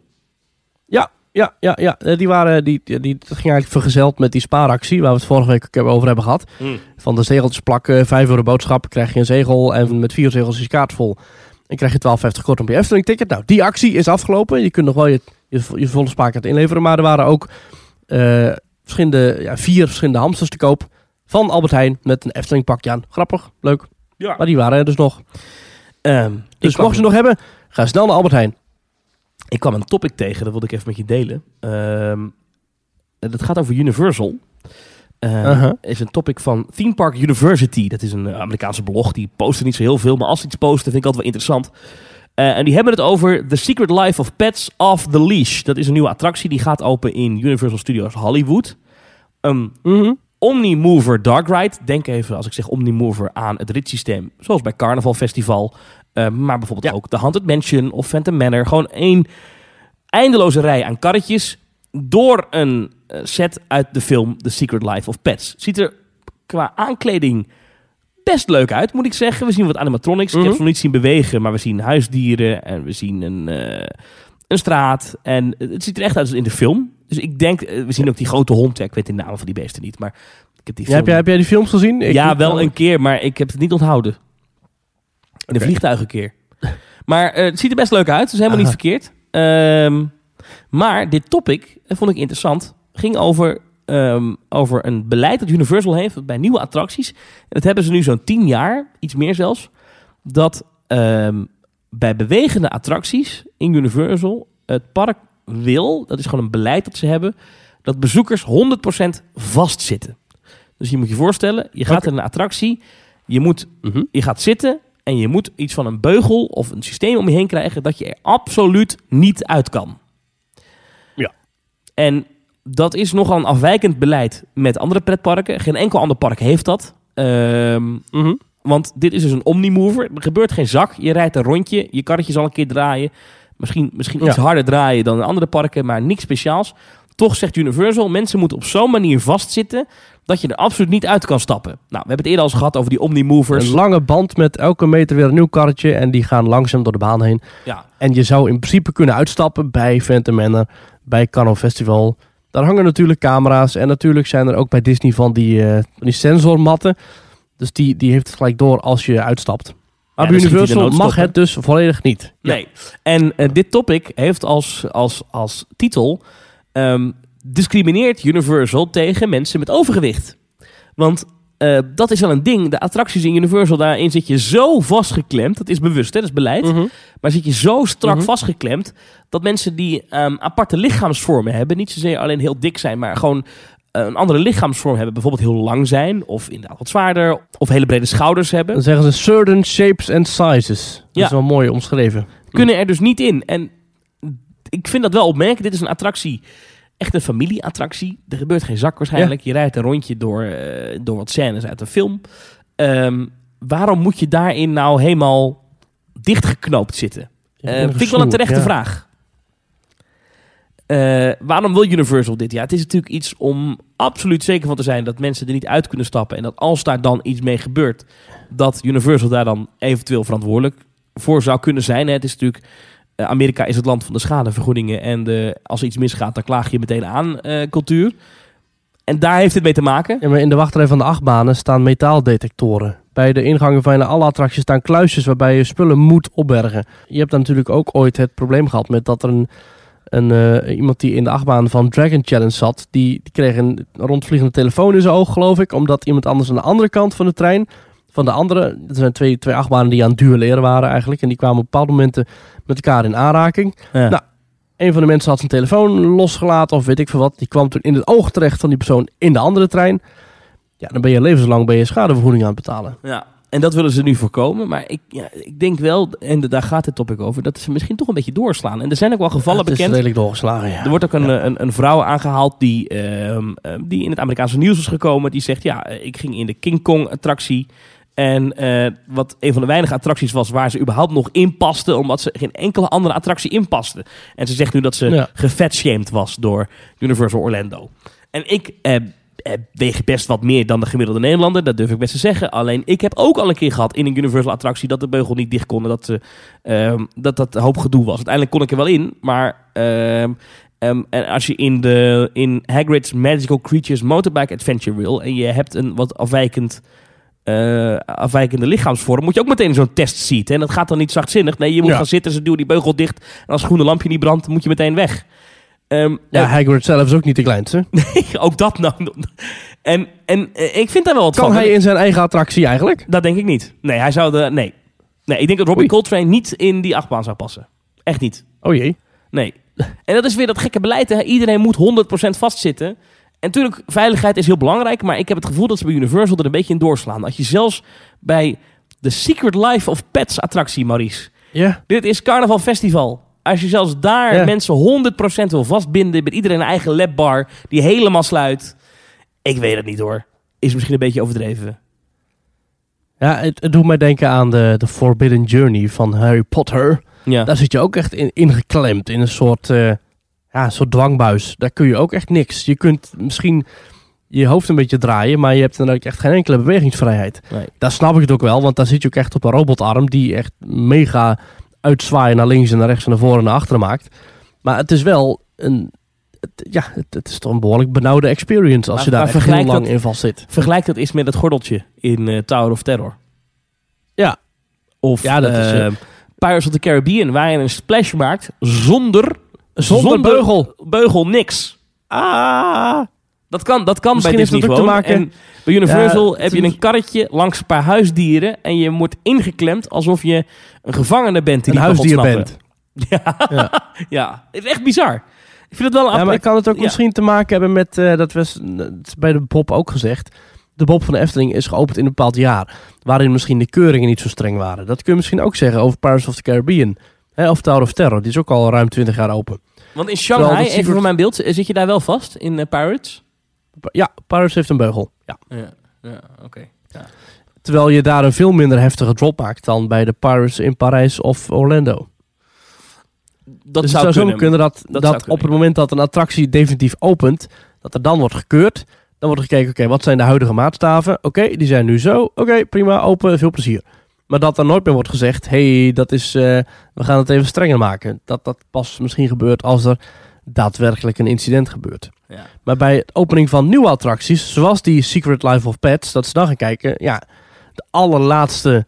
Ja, ja, ja, ja. Die waren, die, die, die, dat ging eigenlijk vergezeld met die spaaractie, waar we het vorige week ook over hebben gehad. Mm. Van de zegeltjes plakken, vijf euro boodschap, krijg je een zegel en met vier zegels is je kaart vol. En krijg je twaalf vijftig korting op je Efteling ticket. Nou, die actie is afgelopen. Je kunt nog wel je, je, je volle spaarkaart inleveren, maar er waren ook uh, verschillende, ja, vier verschillende hamsters te koop van Albert Heijn met een Efteling pakje aan. Grappig, leuk. Ja. Maar die waren er dus nog. Um, dus mocht je ze nog hebben, ga snel naar Albert Heijn. Ik kwam een topic tegen, dat wilde ik even met je delen. Um, dat gaat over Universal. Uh, uh-huh. is een topic van Theme Park University. Dat is een Amerikaanse blog, die posten niet zo heel veel. Maar als ze iets posten, vind ik altijd wel interessant. Uh, en die hebben het over The Secret Life of Pets Off the Leash. Dat is een nieuwe attractie, die gaat open in Universal Studios Hollywood. Um, mm-hmm. Omnimover Dark Ride. Denk even, als ik zeg Omnimover, aan het ritssysteem. Zoals bij Carnaval Festival. Uh, maar bijvoorbeeld ja. ook de Haunted Mansion of Phantom Manor. Gewoon één eindeloze rij aan karretjes door een uh, set uit de film The Secret Life of Pets. Ziet er qua aankleding best leuk uit, moet ik zeggen. We zien wat animatronics. Mm-hmm. Ik heb ze nog niet zien bewegen, maar we zien huisdieren en we zien een, uh, een straat. En het ziet er echt uit als in de film. Dus ik denk, uh, we zien ook die grote hond. Ja, ik weet de namen van die beesten niet, maar ik heb die film... Ja, heb, jij, heb jij die films gezien? Ik ja, wel een keer, maar ik heb het niet onthouden. In de okay. vliegtuig een keer. Maar uh, het ziet er best leuk uit. Het is helemaal Aha. niet verkeerd. Um, maar dit topic, dat vond ik interessant, ging over, um, over een beleid dat Universal heeft bij nieuwe attracties. En dat hebben ze nu zo'n tien jaar, iets meer zelfs. Dat um, bij bewegende attracties in Universal het park wil, dat is gewoon een beleid dat ze hebben, dat bezoekers honderd procent vastzitten. Dus je moet je voorstellen, je gaat okay. in een attractie, je, moet, mm-hmm. je gaat zitten en je moet iets van een beugel of een systeem om je heen krijgen dat je er absoluut niet uit kan. Ja. En dat is nogal een afwijkend beleid met andere pretparken. Geen enkel ander park heeft dat. Um, mm-hmm. Want dit is dus een omnimover. Er gebeurt geen zak. Je rijdt een rondje. Je karretje zal een keer draaien. Misschien, misschien iets ja. harder draaien dan in andere parken, maar niks speciaals. Toch zegt Universal, mensen moeten op zo'n manier vastzitten dat je er absoluut niet uit kan stappen. Nou, we hebben het eerder al eens gehad over die omnimovers. Een lange band met elke meter weer een nieuw karretje en die gaan langzaam door de baan heen. Ja. En je zou in principe kunnen uitstappen bij Phantom Manor, bij Carnival Festival. Daar hangen natuurlijk camera's en natuurlijk zijn er ook bij Disney van die, uh, die sensormatten. Dus die, die heeft het gelijk door als je uitstapt. Maar ja, bij Universal mag het dus volledig niet. Nee. Ja. En uh, dit topic heeft als, als, als titel... Um, discrimineert Universal tegen mensen met overgewicht. Want uh, dat is wel een ding. De attracties in Universal, daarin zit je zo vastgeklemd. Dat is bewust, hè? Dat is beleid. Mm-hmm. Maar zit je zo strak mm-hmm. vastgeklemd dat mensen die um, aparte lichaamsvormen hebben, niet zozeer alleen heel dik zijn, maar gewoon uh, een andere lichaamsvorm hebben. Bijvoorbeeld heel lang zijn of inderdaad wat zwaarder of hele brede schouders hebben. Dan zeggen ze certain shapes and sizes. Dat ja. is wel mooi omschreven. Kunnen er dus niet in. En ik vind dat wel opmerkelijk. Dit is een attractie, echt een familieattractie. Er gebeurt geen zak waarschijnlijk. Ja. Je rijdt een rondje door, uh, door wat scènes uit een film. Um, waarom moet je daarin nou helemaal dichtgeknoopt zitten? Uh, vind ik wel een terechte ja. vraag. Uh, waarom wil Universal dit? Ja, het is natuurlijk iets om absoluut zeker van te zijn dat mensen er niet uit kunnen stappen. En dat als daar dan iets mee gebeurt, dat Universal daar dan eventueel verantwoordelijk voor zou kunnen zijn. Hè. Het is natuurlijk... Amerika is het land van de schadevergoedingen en de, als er iets misgaat, dan klaag je meteen aan uh, cultuur. En daar heeft het mee te maken. Ja, maar in de wachtrij van de achtbanen staan metaaldetectoren. Bij de ingangen van alle attracties staan kluisjes waarbij je spullen moet opbergen. Je hebt dan natuurlijk ook ooit het probleem gehad met dat er een, een, uh, iemand die in de achtbaan van Dragon Challenge zat, die, die kreeg een rondvliegende telefoon in zijn oog, geloof ik, omdat iemand anders aan de andere kant van de trein, van de andere, er zijn twee, twee achtbanen die aan het duelleren waren eigenlijk, en die kwamen op bepaalde momenten met elkaar in aanraking. Ja. Nou, een van de mensen had zijn telefoon losgelaten of weet ik veel wat. Die kwam toen in het oog terecht van die persoon in de andere trein. Ja, dan ben je levenslang ben je schadevergoeding aan het betalen. Ja, en dat willen ze nu voorkomen. Maar ik, ja, ik denk wel, en daar gaat het topic over, dat ze misschien toch een beetje doorslaan. En er zijn ook wel gevallen ja, het bekend. Het is redelijk doorgeslagen, ja. Er wordt ook een, ja. een, een vrouw aangehaald die, uh, die in het Amerikaanse nieuws is gekomen. Die zegt, ja, ik ging in de King Kong attractie. En uh, wat een van de weinige attracties was waar ze überhaupt nog in paste, omdat ze geen enkele andere attractie inpaste. En ze zegt nu dat ze ja. gefatshamed was door Universal Orlando. En ik uh, uh, weeg best wat meer dan de gemiddelde Nederlander, dat durf ik best te zeggen. Alleen ik heb ook al een keer gehad in een Universal attractie dat de beugel niet dicht kon en dat ze, uh, dat, dat een hoop gedoe was. Uiteindelijk kon ik er wel in, maar uh, um, en als je in, de, in Hagrid's Magical Creatures Motorbike Adventure wil en je hebt een wat afwijkend... Uh, afwijkende lichaamsvorm, moet je ook meteen zo'n test seat. En dat gaat dan niet zachtzinnig. Nee, je moet ja. gaan zitten, ze duwen die beugel dicht. En als het groene lampje niet brandt, moet je meteen weg. Um, ja, uh, Hagrid zelf is ook niet de kleinste. Nee, ook dat nou. En, en uh, ik vind daar wel wat kan van. Kan hij in zijn eigen attractie eigenlijk? Dat denk ik niet. Nee, hij zou de... Nee. Nee, ik denk dat Robbie Oei. Coltrane niet in die achtbaan zou passen. Echt niet. Oh jee. Nee. En dat is weer dat gekke beleid. Hè? Iedereen moet honderd procent vastzitten. En natuurlijk, veiligheid is heel belangrijk, maar ik heb het gevoel dat ze bij Universal er een beetje in doorslaan. Als je zelfs bij de Secret Life of Pets attractie, Maurice. Yeah. Dit is Carnaval Festival. Als je zelfs daar yeah. mensen honderd procent wil vastbinden, met iedereen een eigen labbar die helemaal sluit. Ik weet het niet hoor. Is misschien een beetje overdreven. Ja, het, het doet mij denken aan de, de Forbidden Journey van Harry Potter. Ja. Daar zit je ook echt in, ingeklemd in een soort... Uh, Ja, een soort dwangbuis. Daar kun je ook echt niks. Je kunt misschien je hoofd een beetje draaien, maar je hebt dan ook echt geen enkele bewegingsvrijheid. Nee. Daar snap ik het ook wel, want daar zit je ook echt op een robotarm die echt mega uitzwaaien naar links en naar rechts en naar voren en naar achteren maakt. Maar het is wel een... Het, ja, het, het is toch een behoorlijk benauwde experience als maar, je daar echt heel lang dat, in vast zit. Vergelijk dat eens met het gordeltje in uh, Tower of Terror. Ja. Of ja, dat uh, is, uh, Pirates of the Caribbean, waar je een splash maakt zonder... Zonder, Zonder beugel. Beugel, niks. Ah. Dat kan, dat kan Misschien bij Disney heeft dat ook te maken. En bij Universal ja, heb je een karretje langs een paar huisdieren en je wordt ingeklemd alsof je een gevangene bent die een niet huisdier bent. Ja. Ja. Ja, het is echt bizar. Ik vind het wel een ja, maar kan het ook ja. misschien te maken hebben met, uh, dat was bij de Bob ook gezegd, de Bob van de Efteling is geopend in een bepaald jaar, waarin misschien de keuringen niet zo streng waren. Dat kun je misschien ook zeggen over Pirates of the Caribbean. Hè, of Tower of Terror, die is ook al ruim twintig jaar open. Want in Shanghai, even secret... voor mijn beeld, zit je daar wel vast in uh, Pirates? Ja, Pirates heeft een beugel. Ja, ja, ja oké. Okay. Ja. Terwijl je daar een veel minder heftige drop maakt dan bij de Pirates in Parijs of Orlando. Dat dus zou het zou kunnen. zo kunnen dat, dat, dat kunnen. Op het moment dat een attractie definitief opent, dat er dan wordt gekeurd. Dan wordt er gekeken, oké, okay, wat zijn de huidige maatstaven? Oké, okay, die zijn nu zo. Oké, okay, prima, open, veel plezier. Maar dat er nooit meer wordt gezegd, hey, dat is, uh, we gaan het even strenger maken. Dat dat pas misschien gebeurt als er daadwerkelijk een incident gebeurt. Ja. Maar bij het opening van nieuwe attracties, zoals die Secret Life of Pets, dat ze dan gaan kijken, ja, de allerlaatste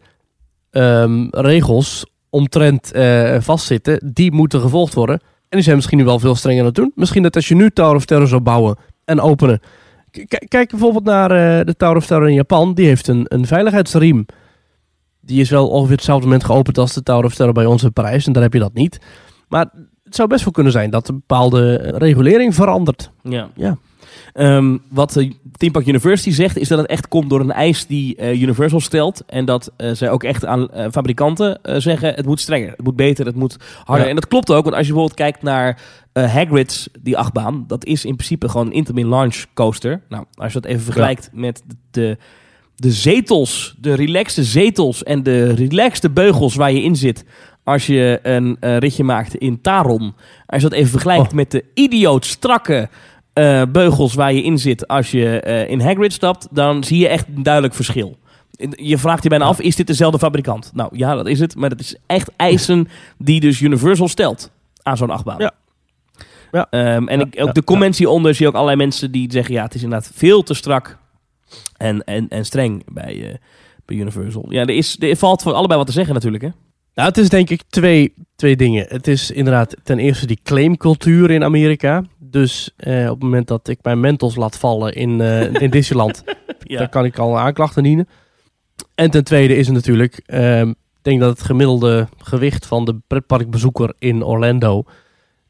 um, regels omtrent uh, vastzitten, die moeten gevolgd worden. En die zijn misschien nu wel veel strenger aan het doen. Misschien dat als je nu Tower of Terror zou bouwen en openen. K- kijk bijvoorbeeld naar uh, de Tower of Terror in Japan. Die heeft een, een veiligheidsriem. Die is wel ongeveer hetzelfde moment geopend als de Tower of Terror bij ons in Parijs. En daar heb je dat niet. Maar het zou best wel kunnen zijn dat een bepaalde regulering verandert. Ja. Ja. Um, wat de Theme Park University zegt, is dat het echt komt door een eis die uh, Universal stelt. En dat uh, zij ook echt aan uh, fabrikanten uh, zeggen, het moet strenger, het moet beter, het moet harder. Ja. En dat klopt ook, want als je bijvoorbeeld kijkt naar uh, Hagrid's, die achtbaan, dat is in principe gewoon een Intamin Launch coaster. Nou, als je dat even vergelijkt ja. met de... de De zetels, de relaxte zetels en de relaxte beugels waar je in zit als je een uh, ritje maakt in Taron. Als je dat even vergelijkt oh. met de idioot strakke uh, beugels waar je in zit als je uh, in Hagrid stapt, dan zie je echt een duidelijk verschil. Je vraagt je bijna af, is dit dezelfde fabrikant? Nou ja, dat is het, maar dat is echt eisen die dus Universal stelt aan zo'n achtbaan. Ja. Ja. Um, en ja, ik, ook ja, de comments hieronder zie je ook allerlei mensen die zeggen, ja, het is inderdaad veel te strak. En, en, en streng bij, uh, bij Universal. Ja, er, is, er valt voor allebei wat te zeggen natuurlijk, hè? Nou, het is denk ik twee, twee dingen. Het is inderdaad ten eerste die claimcultuur in Amerika. Dus uh, op het moment dat ik mijn Mentos laat vallen in, uh, in Disneyland, ja. dan kan ik al een aanklacht indienen. En ten tweede is het natuurlijk, uh, ik denk dat het gemiddelde gewicht van de pretparkbezoeker in Orlando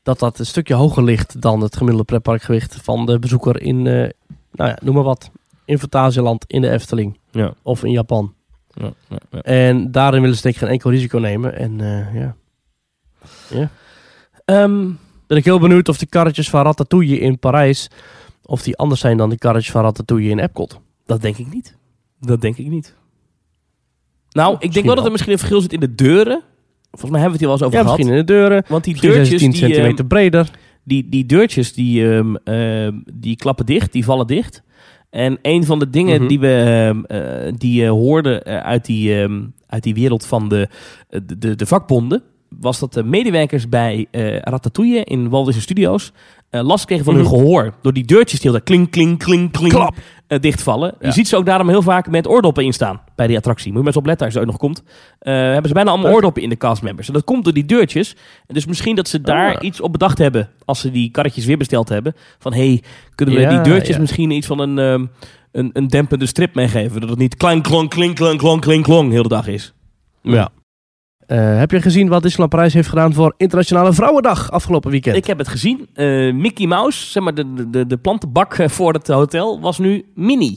dat dat een stukje hoger ligt dan het gemiddelde pretparkgewicht van de bezoeker in, uh, nou ja, noem maar wat, in Fantasieland, in de Efteling Ja. of in Japan. Ja, ja, ja. En daarin willen ze denk ik geen enkel risico nemen. En uh, ja. ja. Um, Ben ik heel benieuwd of de karretjes van Ratatouille in Parijs, of die anders zijn dan de karretjes van Ratatouille in Epcot. dat denk ik niet. Dat denk ik niet. Nou, ik denk wel, wel dat er misschien een verschil zit in de deuren. Volgens mij hebben we het hier wel eens over Ja, gehad. misschien in de deuren. Want die Misschien zijn ze deurtjes, tien die, centimeter ehm, breder. die, die deurtjes, die, um, um, die klappen dicht, die vallen dicht. En een van de dingen Mhm. die we um, uh, die, uh, hoorden uh, uit, die, um, uit die wereld van de, de, de, de vakbonden, was dat de medewerkers bij uh, Ratatouille in Walt Disney Studios uh, last kregen van Mhm. hun gehoor. Door die deurtjes die heel klink, klink, klink, klink Klap. uh, dichtvallen. Ja. Je ziet ze ook daarom heel vaak met oordoppen in staan bij die attractie. Moet je maar eens opletten als je er ook nog komt. Uh, hebben ze bijna allemaal Leuk. oordoppen in de castmembers. En dat komt door die deurtjes. En dus misschien dat ze daar Ah. iets op bedacht hebben als ze die karretjes weer besteld hebben. Van hey, kunnen we Ja, die deurtjes ja. misschien iets van een, um, een, een dempende strip meegeven. Dat het niet klank, klonk, klink, klonk, klonk, klink, klonk heel de dag is. Ja. Uh, heb je gezien wat Disneyland Parijs heeft gedaan voor Internationale Vrouwendag afgelopen weekend? Ik heb het gezien. Uh, Mickey Mouse, zeg maar de, de, de plantenbak uh, voor het hotel, was nu mini.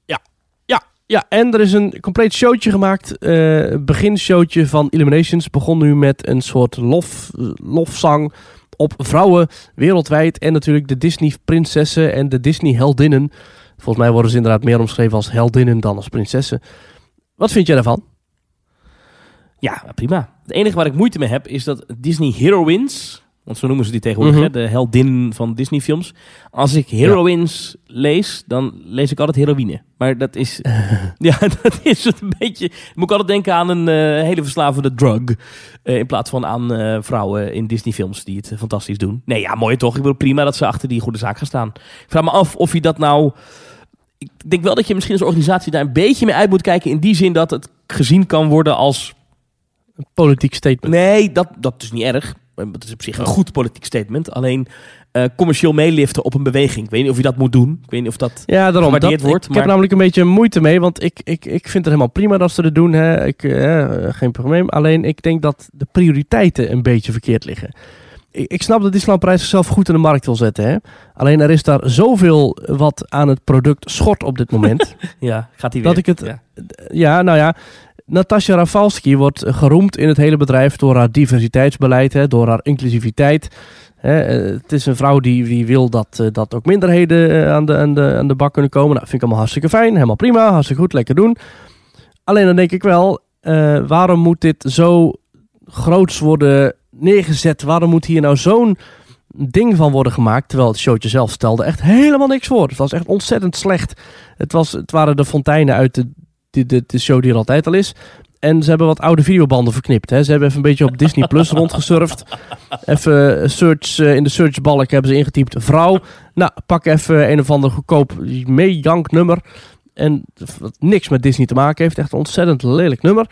Ja, en er is een compleet showtje gemaakt. Uh, beginshowtje van Illuminations begon nu met een soort lof, lofzang op vrouwen wereldwijd. En natuurlijk de Disney prinsessen en de Disney heldinnen. Volgens mij worden ze inderdaad meer omschreven als heldinnen dan als prinsessen. Wat vind jij daarvan? Ja, prima. Het enige waar ik moeite mee heb is dat Disney Heroines, want zo noemen ze die tegenwoordig, Mhm. hè, de heldinnen van Disney films. Als ik Heroines lees, dan lees ik altijd heroïne. Maar dat is, ja, dat is het een beetje, dan moet ik altijd denken aan een uh, hele verslavende drug. Uh, in plaats van aan uh, vrouwen in Disney films die het uh, fantastisch doen. Nee, ja, mooi toch. Ik bedoel, prima dat ze achter die goede zaak gaan staan. Ik vraag me af of je dat nou, ik denk wel dat je misschien als organisatie daar een beetje mee uit moet kijken. In die zin dat het gezien kan worden als, Een politiek statement. nee, dat, dat is niet erg. Dat is op zich een goed politiek statement. Alleen uh, commercieel meeliften op een beweging. Ik weet niet of je dat moet doen. Ik weet niet of dat Ja, daarom. gewaardeerd Dat, wordt. ik, ik maar... heb namelijk een beetje moeite mee, want ik, ik, ik vind het helemaal prima dat ze het doen. Hè. Ik, eh, geen probleem. Alleen ik denk dat de prioriteiten een beetje verkeerd liggen. Ik, ik snap dat Disneyland Parijs zichzelf goed in de markt wil zetten. Hè. Alleen er is daar zoveel wat aan het product schort op dit moment. Ja, gaat hij weer. Dat ik het- Ja. Ja, nou ja. Natasja Rafalski wordt geroemd in het hele bedrijf door haar diversiteitsbeleid, hè, door haar inclusiviteit. Hè, eh, het is een vrouw die, die wil dat, eh, dat ook minderheden eh, aan, de, aan, de, aan de bak kunnen komen. Nou, vind ik allemaal hartstikke fijn, helemaal prima, hartstikke goed, lekker doen. Alleen dan denk ik wel, eh, waarom moet dit zo groots worden neergezet? Waarom moet hier nou zo'n ding van worden gemaakt? Terwijl het showtje zelf stelde echt helemaal niks voor. Het was echt ontzettend slecht. Het, was, het waren de fonteinen uit de De, de, de show die er altijd al is. En ze hebben wat oude videobanden verknipt. Hè. Ze hebben even een beetje op Disney Plus rondgesurfd. Even search, uh, in de searchbalk hebben ze ingetypt vrouw. Nou, pak even een of ander goedkoop meejank nummer. En wat niks met Disney te maken heeft. Echt een ontzettend lelijk nummer.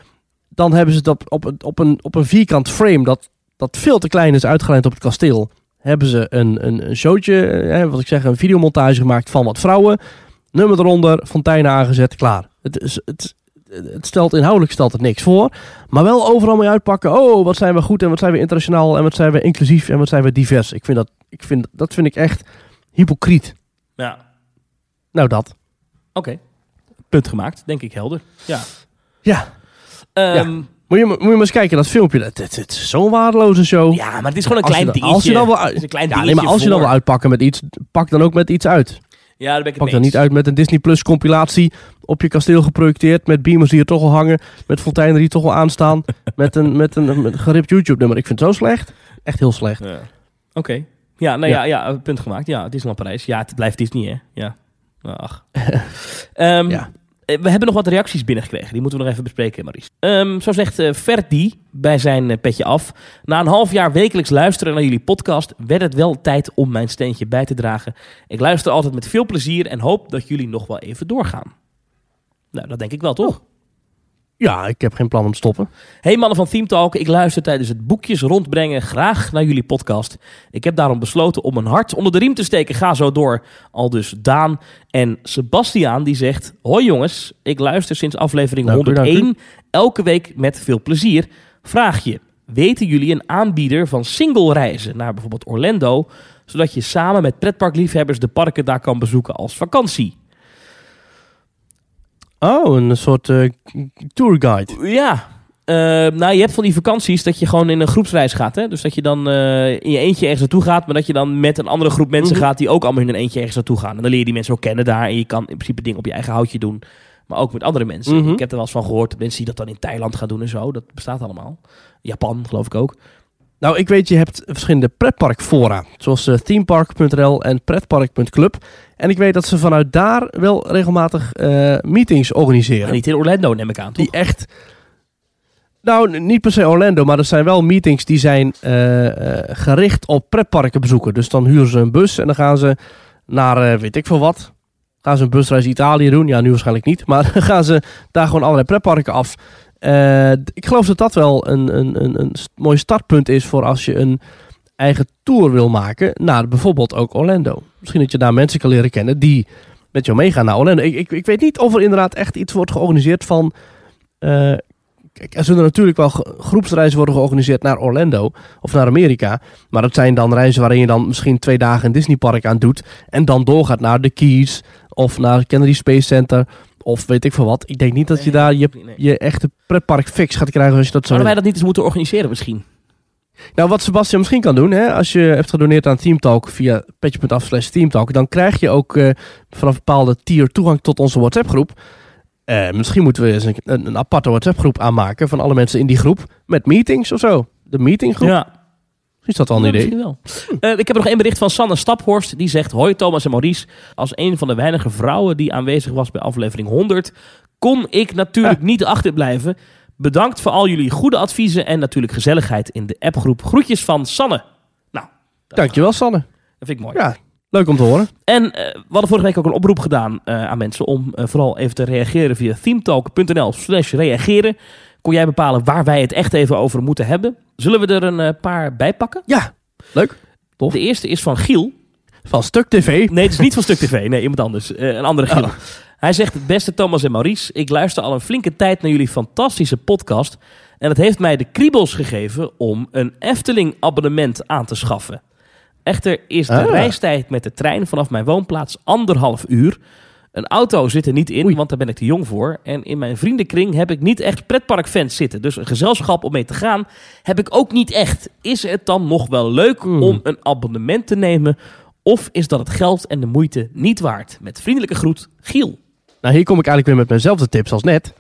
Dan hebben ze het op, op, op, een, op een vierkant frame dat, dat veel te klein is uitgelijnd op het kasteel. Hebben ze een, een, een showtje, hè, wat ik zeg, een videomontage gemaakt van wat vrouwen. Nummer eronder, fonteinen aangezet, klaar. Het, is, het, het stelt inhoudelijk stelt het niks voor. Maar wel overal mee uitpakken. Oh, wat zijn we goed en wat zijn we internationaal en wat zijn we inclusief en wat zijn we divers. Ik vind dat, ik vind, dat vind ik echt hypocriet. Ja, Nou, dat. oké. Punt gemaakt, denk ik helder. Ja. Ja. Ehm, Moet je, moet je maar eens kijken, dat filmpje. Het, het, het is zo'n waardeloze show. ja, maar het is gewoon een Als je klein dan- dingetje. Als je dan wil, Het is een klein ja, nee, dingetje maar als je dan voor- wil uitpakken met iets, pak dan ook met iets uit. Ja, daar ben ik het Pak mee dan niet eens. uit met een Disney Plus compilatie op je kasteel geprojecteerd, met beamers die er toch al hangen, met fonteinen die toch al aanstaan, met een, met een, met een geript YouTube nummer. Ik vind het zo slecht. Echt heel slecht. Ja. Oké. Ja, nou ja. Ja. Ja, punt gemaakt. Ja, Disneyland Parijs. Ja, het blijft Disney, hè. Ja. Nou, ach. Ehm, Ja. We hebben nog wat reacties binnengekregen. Die moeten we nog even bespreken, Maurice. Ehm, zo zegt uh, Ferdi bij zijn uh, petje af. Na een half jaar wekelijks luisteren naar jullie podcast werd het wel tijd om mijn steentje bij te dragen. Ik luister altijd met veel plezier en hoop dat jullie nog wel even doorgaan. Nou, dat denk ik wel, toch? Ja, ik heb geen plan om te stoppen. Hey mannen van Theme Talk, ik luister tijdens het boekjes rondbrengen graag naar jullie podcast. Ik heb daarom besloten om mijn hart onder de riem te steken. Ga zo door. Al dus Daan en Sebastiaan die zegt... Hoi jongens, ik luister sinds aflevering Dank u, dank u. honderdéén elke week met veel plezier. Vraag je, weten jullie een aanbieder van single reizen naar bijvoorbeeld Orlando, zodat je samen met pretparkliefhebbers de parken daar kan bezoeken als vakantie? Oh, een soort uh, tourguide. Ja, uh, nou je hebt van die vakanties dat je gewoon in een groepsreis gaat. Hè? Dus dat je dan uh, in je eentje ergens naartoe gaat, maar dat je dan met een andere groep mensen mm-hmm. gaat die ook allemaal in een eentje ergens naartoe gaan. En dan leer je die mensen ook kennen daar en je kan in principe dingen op je eigen houtje doen. Maar ook met andere mensen. Mm-hmm. Ik heb er wel eens van gehoord dat mensen die dat dan in Thailand gaan doen en zo. Dat bestaat allemaal. Japan geloof ik ook. Nou, ik weet, je hebt verschillende pretparkfora. Zoals uh, themepark punt n l en pretpark punt club. En ik weet dat ze vanuit daar wel regelmatig uh, meetings organiseren. En niet in Orlando, neem ik aan, toch? Die echt... Nou, niet per se Orlando, maar er zijn wel meetings die zijn uh, uh, gericht op pretparken bezoeken. Dus dan huren ze een bus en dan gaan ze naar, uh, weet ik veel wat... Gaan ze een busreis Italië doen? Ja, nu waarschijnlijk niet. Maar dan gaan ze daar gewoon allerlei pretparken af. Uh, ik geloof dat dat wel een, een, een, een mooi startpunt is voor als je een eigen tour wil maken naar bijvoorbeeld ook Orlando. Misschien dat je daar mensen kan leren kennen die met jou meegaan naar Orlando. Ik, ik, ik weet niet of er inderdaad echt iets wordt georganiseerd van... Uh, kijk, er zullen natuurlijk wel groepsreizen worden georganiseerd naar Orlando of naar Amerika. Maar dat zijn dan reizen waarin je dan misschien twee dagen een Disneypark aan doet. En dan doorgaat naar de Keys of naar Kennedy Space Center... Of weet ik veel wat. Ik denk niet dat je nee, daar je, nee. je echte pretpark fix gaat krijgen als je dat zo... Zouden wij dat niet eens moeten organiseren misschien? Nou, wat Sebastian misschien kan doen, hè, als je hebt gedoneerd aan Theme Talk via petje punt af slash Theme Talk, dan krijg je ook uh, vanaf een bepaalde tier toegang tot onze WhatsApp groep. Uh, misschien moeten we eens een, een, een aparte WhatsApp groep aanmaken van alle mensen in die groep met meetings of zo. De meetinggroep. Ja. Is dat wel een ja, idee? Wel. Uh, ik heb nog één bericht van Sanne Staphorst. Die zegt: hoi Thomas en Maurice. Als een van de weinige vrouwen die aanwezig was bij aflevering honderd... kon ik natuurlijk ja. niet achterblijven. Bedankt voor al jullie goede adviezen... en natuurlijk gezelligheid in de appgroep. Groetjes van Sanne. Nou, dankjewel Sanne. Dat vind ik mooi. Ja, leuk om te horen. En uh, we hadden vorige week ook een oproep gedaan uh, aan mensen... om uh, vooral even te reageren via themetalk punt n l slash reageren. Kon jij bepalen waar wij het echt even over moeten hebben? Zullen we er een uh, paar bij pakken? Ja, leuk. Tof. De eerste is van Giel. Van Stuk T V? Nee, het is niet van Stuk T V. Nee, iemand anders. Uh, een andere Giel. Oh. Hij zegt: beste Thomas en Maurice, ik luister al een flinke tijd naar jullie fantastische podcast. En het heeft mij de kriebels gegeven om een Efteling abonnement aan te schaffen. Echter is de ah. reistijd met de trein vanaf mijn woonplaats anderhalf uur. Een auto zit er niet in, Oei. want daar ben ik te jong voor. En in mijn vriendenkring heb ik niet echt pretparkfans zitten. Dus een gezelschap om mee te gaan heb ik ook niet echt. Is het dan nog wel leuk mm. om een abonnement te nemen? Of is dat het geld en de moeite niet waard? Met vriendelijke groet, Giel. Nou, hier kom ik eigenlijk weer met mijnzelfde tips als net.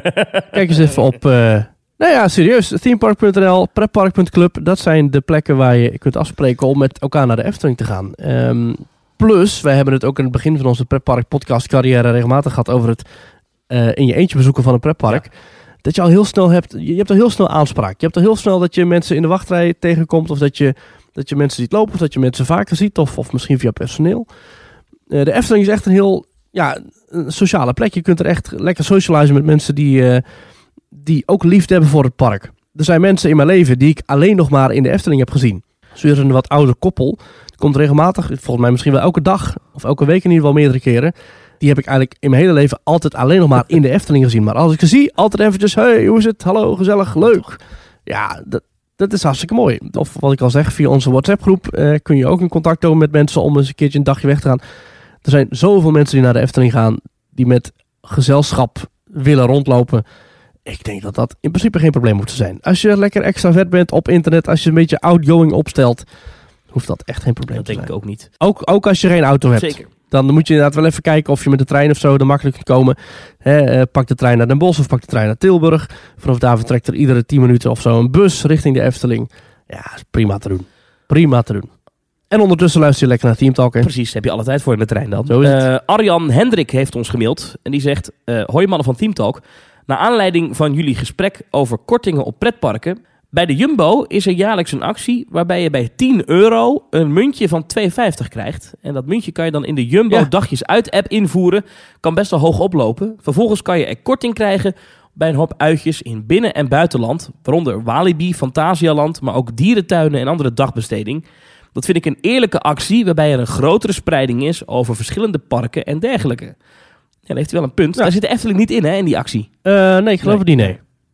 Kijk eens even op... Uh, nou ja, serieus. themepark punt n l, pretpark punt club. Dat zijn de plekken waar je kunt afspreken om met elkaar naar de Efteling te gaan. Um, Plus, wij hebben het ook in het begin van onze pretpark podcast carrière regelmatig gehad over het uh, in je eentje bezoeken van een pretpark. Ja. Dat je al heel snel hebt, je hebt al heel snel aanspraak. Je hebt al heel snel dat je mensen in de wachtrij tegenkomt of dat je, dat je mensen ziet lopen of dat je mensen vaker ziet of, of misschien via personeel. Uh, de Efteling is echt een heel ja, een sociale plek. Je kunt er echt lekker socializen met mensen die, uh, die ook liefde hebben voor het park. Er zijn mensen in mijn leven die ik alleen nog maar in de Efteling heb gezien. Zo is er een wat ouder koppel. Komt regelmatig, volgens mij misschien wel elke dag of elke week in ieder geval meerdere keren. Die heb ik eigenlijk in mijn hele leven altijd alleen nog maar in de Efteling gezien. Maar als ik ze zie, altijd eventjes, hey, hoe is het? Hallo, gezellig, leuk. Ja, dat, dat is hartstikke mooi. Of wat ik al zeg, via onze WhatsApp groep eh, kun je ook in contact komen met mensen om eens een keertje een dagje weg te gaan. Er zijn zoveel mensen die naar de Efteling gaan, die met gezelschap willen rondlopen. Ik denk dat dat in principe geen probleem moet zijn. Als je lekker extravert bent op internet, als je een beetje outgoing opstelt, hoeft dat echt geen probleem dat te zijn. Dat denk ik ook niet. Ook, ook als je geen auto hebt. Zeker. Dan moet je inderdaad wel even kijken of je met de trein of zo er makkelijk kunt komen. He, uh, pak de trein naar Den Bosch of pak de trein naar Tilburg. Vanaf daar vertrekt er iedere tien minuten of zo een bus richting de Efteling. Ja, is prima te doen. Prima te doen. En ondertussen luister je lekker naar Theme Talk. Hè? Precies, heb je alle tijd voor in de trein dan. Zo is het. Uh, Arjan Hendrik heeft ons gemaild en die zegt: uh, hoi mannen van Theme Talk. Naar aanleiding van jullie gesprek over kortingen op pretparken. Bij de Jumbo is er jaarlijks een actie waarbij je bij tien euro een muntje van twee vijftig krijgt. En dat muntje kan je dan in de Jumbo ja. dagjes uit app invoeren. Kan best wel hoog oplopen. Vervolgens kan je er korting krijgen bij een hoop uitjes in binnen- en buitenland. Waaronder Walibi, Fantasialand, maar ook dierentuinen en andere dagbesteding. Dat vind ik een eerlijke actie waarbij er een grotere spreiding is over verschillende parken en dergelijke. Ja, dan heeft hij wel een punt. Ja. Daar zit de Efteling niet in, hè, in die actie. Uh, nee, ik geloof het niet, nee.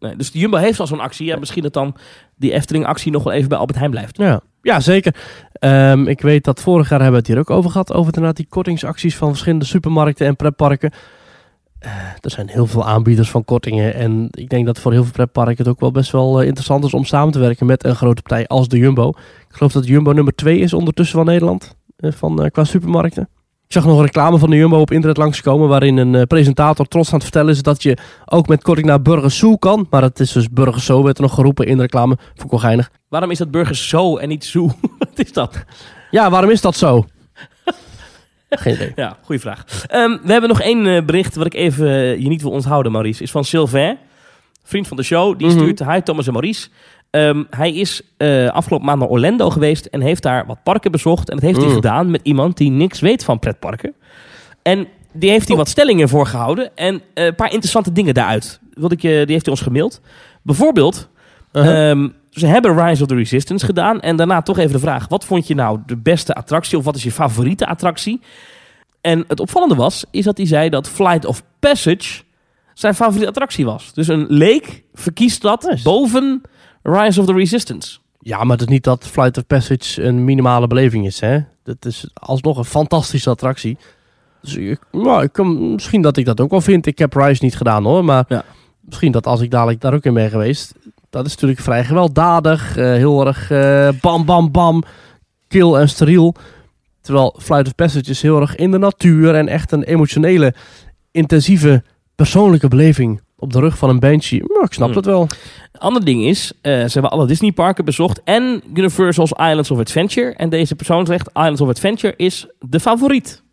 Nee, dus de Jumbo heeft al zo'n actie. Ja, misschien dat dan die Efteling-actie nog wel even bij Albert Heijn blijft. Ja, ja zeker. Um, ik weet dat vorig jaar hebben we het hier ook over gehad. Over inderdaad die kortingsacties van verschillende supermarkten en pretparken. Uh, er zijn heel veel aanbieders van kortingen. En ik denk dat voor heel veel pretparken het ook wel best wel uh, interessant is om samen te werken met een grote partij als de Jumbo. Ik geloof dat de Jumbo nummer twee is ondertussen van Nederland. Uh, van, uh, qua supermarkten. Ik zag nog een reclame van de Jumbo op internet langskomen waarin een uh, presentator trots aan het vertellen is dat je ook met korting naar Burgers Zoo kan. Maar het is dus Burgers Zoo, werd er nog geroepen in de reclame. Vond ik wel geinig. Waarom is dat Burgers Zoo en niet Zoo? Wat is dat? Ja, waarom is dat zo? Geen idee. Ja, goede vraag. Um, we hebben nog één uh, bericht wat ik even uh, je niet wil onthouden, Maurice. Is van Sylvain, vriend van de show. Die stuurt, mm-hmm. Hi Thomas en Maurice. Um, hij is uh, afgelopen maand naar Orlando geweest en heeft daar wat parken bezocht. En dat heeft mm. hij gedaan met iemand die niks weet van pretparken. En die heeft hij oh. wat stellingen voorgehouden. En uh, een paar interessante dingen daaruit. Wil ik, uh, die heeft hij ons gemaild. Bijvoorbeeld, uh-huh. um, ze hebben Rise of the Resistance gedaan. En daarna toch even de vraag, wat vond je nou de beste attractie? Of wat is je favoriete attractie? En het opvallende was, is dat hij zei dat Flight of Passage zijn favoriete attractie was. Dus een leek verkiest dat nice. boven Rise of the Resistance. Ja, maar het is niet dat Flight of Passage een minimale beleving is, hè? Dat is alsnog een fantastische attractie. Dus ik, nou, ik kan, misschien dat ik dat ook wel vind. Ik heb Rise niet gedaan, hoor. Maar ja. misschien dat als ik dadelijk daar ook in ben geweest. Dat is natuurlijk vrij gewelddadig. Uh, heel erg uh, bam, bam, bam. Kil en steriel. Terwijl Flight of Passage is heel erg in de natuur. En echt een emotionele, intensieve, persoonlijke beleving. Op de rug van een Banshee. Maar ik snap hmm. het wel. Een ander ding is, uh, ze hebben alle Disney parken bezocht en Universal's Islands of Adventure. En deze persoon zegt, Islands of Adventure is de favoriet.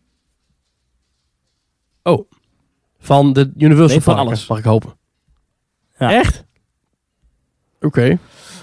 Oh, van de Universal nee, van parken, alles. Mag ik hopen. Ja. Echt? Oké. Okay.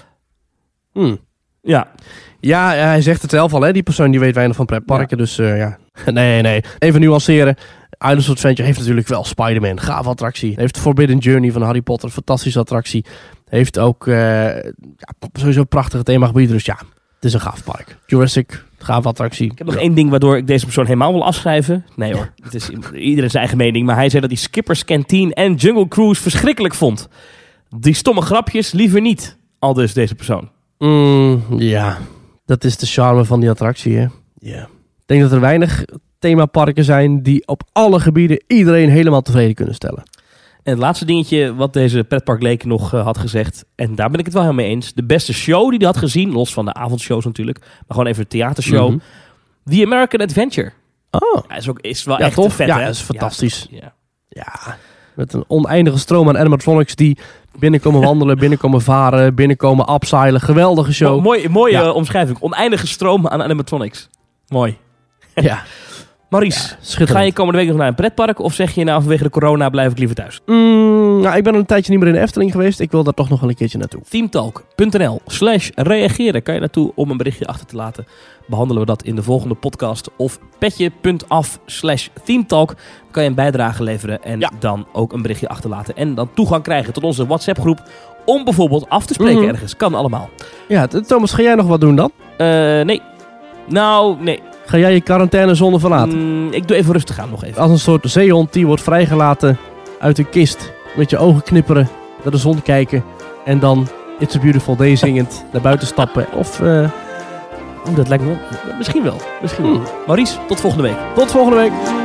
Hmm. Ja. Ja, hij zegt het zelf al, hè. Die persoon die weet weinig van pretparken, ja. dus uh, ja. Nee, nee. Even nuanceren. Islands of Adventure heeft natuurlijk wel Spider-Man. Gaaf attractie. Heeft Forbidden Journey van Harry Potter. Fantastische attractie. Heeft ook uh, ja, sowieso prachtige themagebieden. Dus ja, het is een gaaf park. Jurassic, gaaf attractie. Ik heb nog ja. één ding waardoor ik deze persoon helemaal wil afschrijven. Nee hoor, het is iedereen zijn eigen mening. Maar hij zei dat hij Skipper's Canteen en Jungle Cruise verschrikkelijk vond. Die stomme grapjes liever niet. Al dus deze persoon. Mm, ja, dat is de charme van die attractie, hè. Ja. Ik denk dat er weinig themaparken zijn die op alle gebieden iedereen helemaal tevreden kunnen stellen. En het laatste dingetje wat deze pretparkleek nog uh, had gezegd, en daar ben ik het wel helemaal mee eens. De beste show die hij had gezien, los van de avondshows natuurlijk, maar gewoon even de theatershow. Mm-hmm. The American Adventure. Oh. Ja, is, ook, is wel ja, echt tof. vet, ja, hè? dat is fantastisch. Ja, ja. ja, met een oneindige stroom aan animatronics die binnenkomen wandelen, binnenkomen varen, binnenkomen abseilen. Geweldige show. Mo- mooi, mooie ja. uh, omschrijving. Oneindige stroom aan animatronics. Mooi. Ja. Maurice, ja, ga je komende week nog naar een pretpark of zeg je nou vanwege de corona blijf ik liever thuis? Mm, nou, ik ben een tijdje niet meer in de Efteling geweest. Ik wil daar toch nog wel een keertje naartoe. Themetalk.nl slash reageren kan je naartoe om een berichtje achter te laten. Behandelen we dat in de volgende podcast. Of petje.af slash themetalk kan je een bijdrage leveren en ja. dan ook een berichtje achterlaten. En dan toegang krijgen tot onze WhatsApp groep om bijvoorbeeld af te spreken mm-hmm. ergens. Kan allemaal. Ja, Thomas, ga jij nog wat doen dan? Uh, nee. Nou, nee. Ga jij je quarantainezone verlaten? Mm, ik doe even rustig aan nog even. Als een soort zeehond die wordt vrijgelaten uit een kist. Met je ogen knipperen, naar de zon kijken. En dan It's a Beautiful Day zingend naar buiten stappen. Of... Uh... Oh, dat lijkt me wel. Misschien wel. Misschien wel. Hmm. Maurice, tot volgende week. Tot volgende week.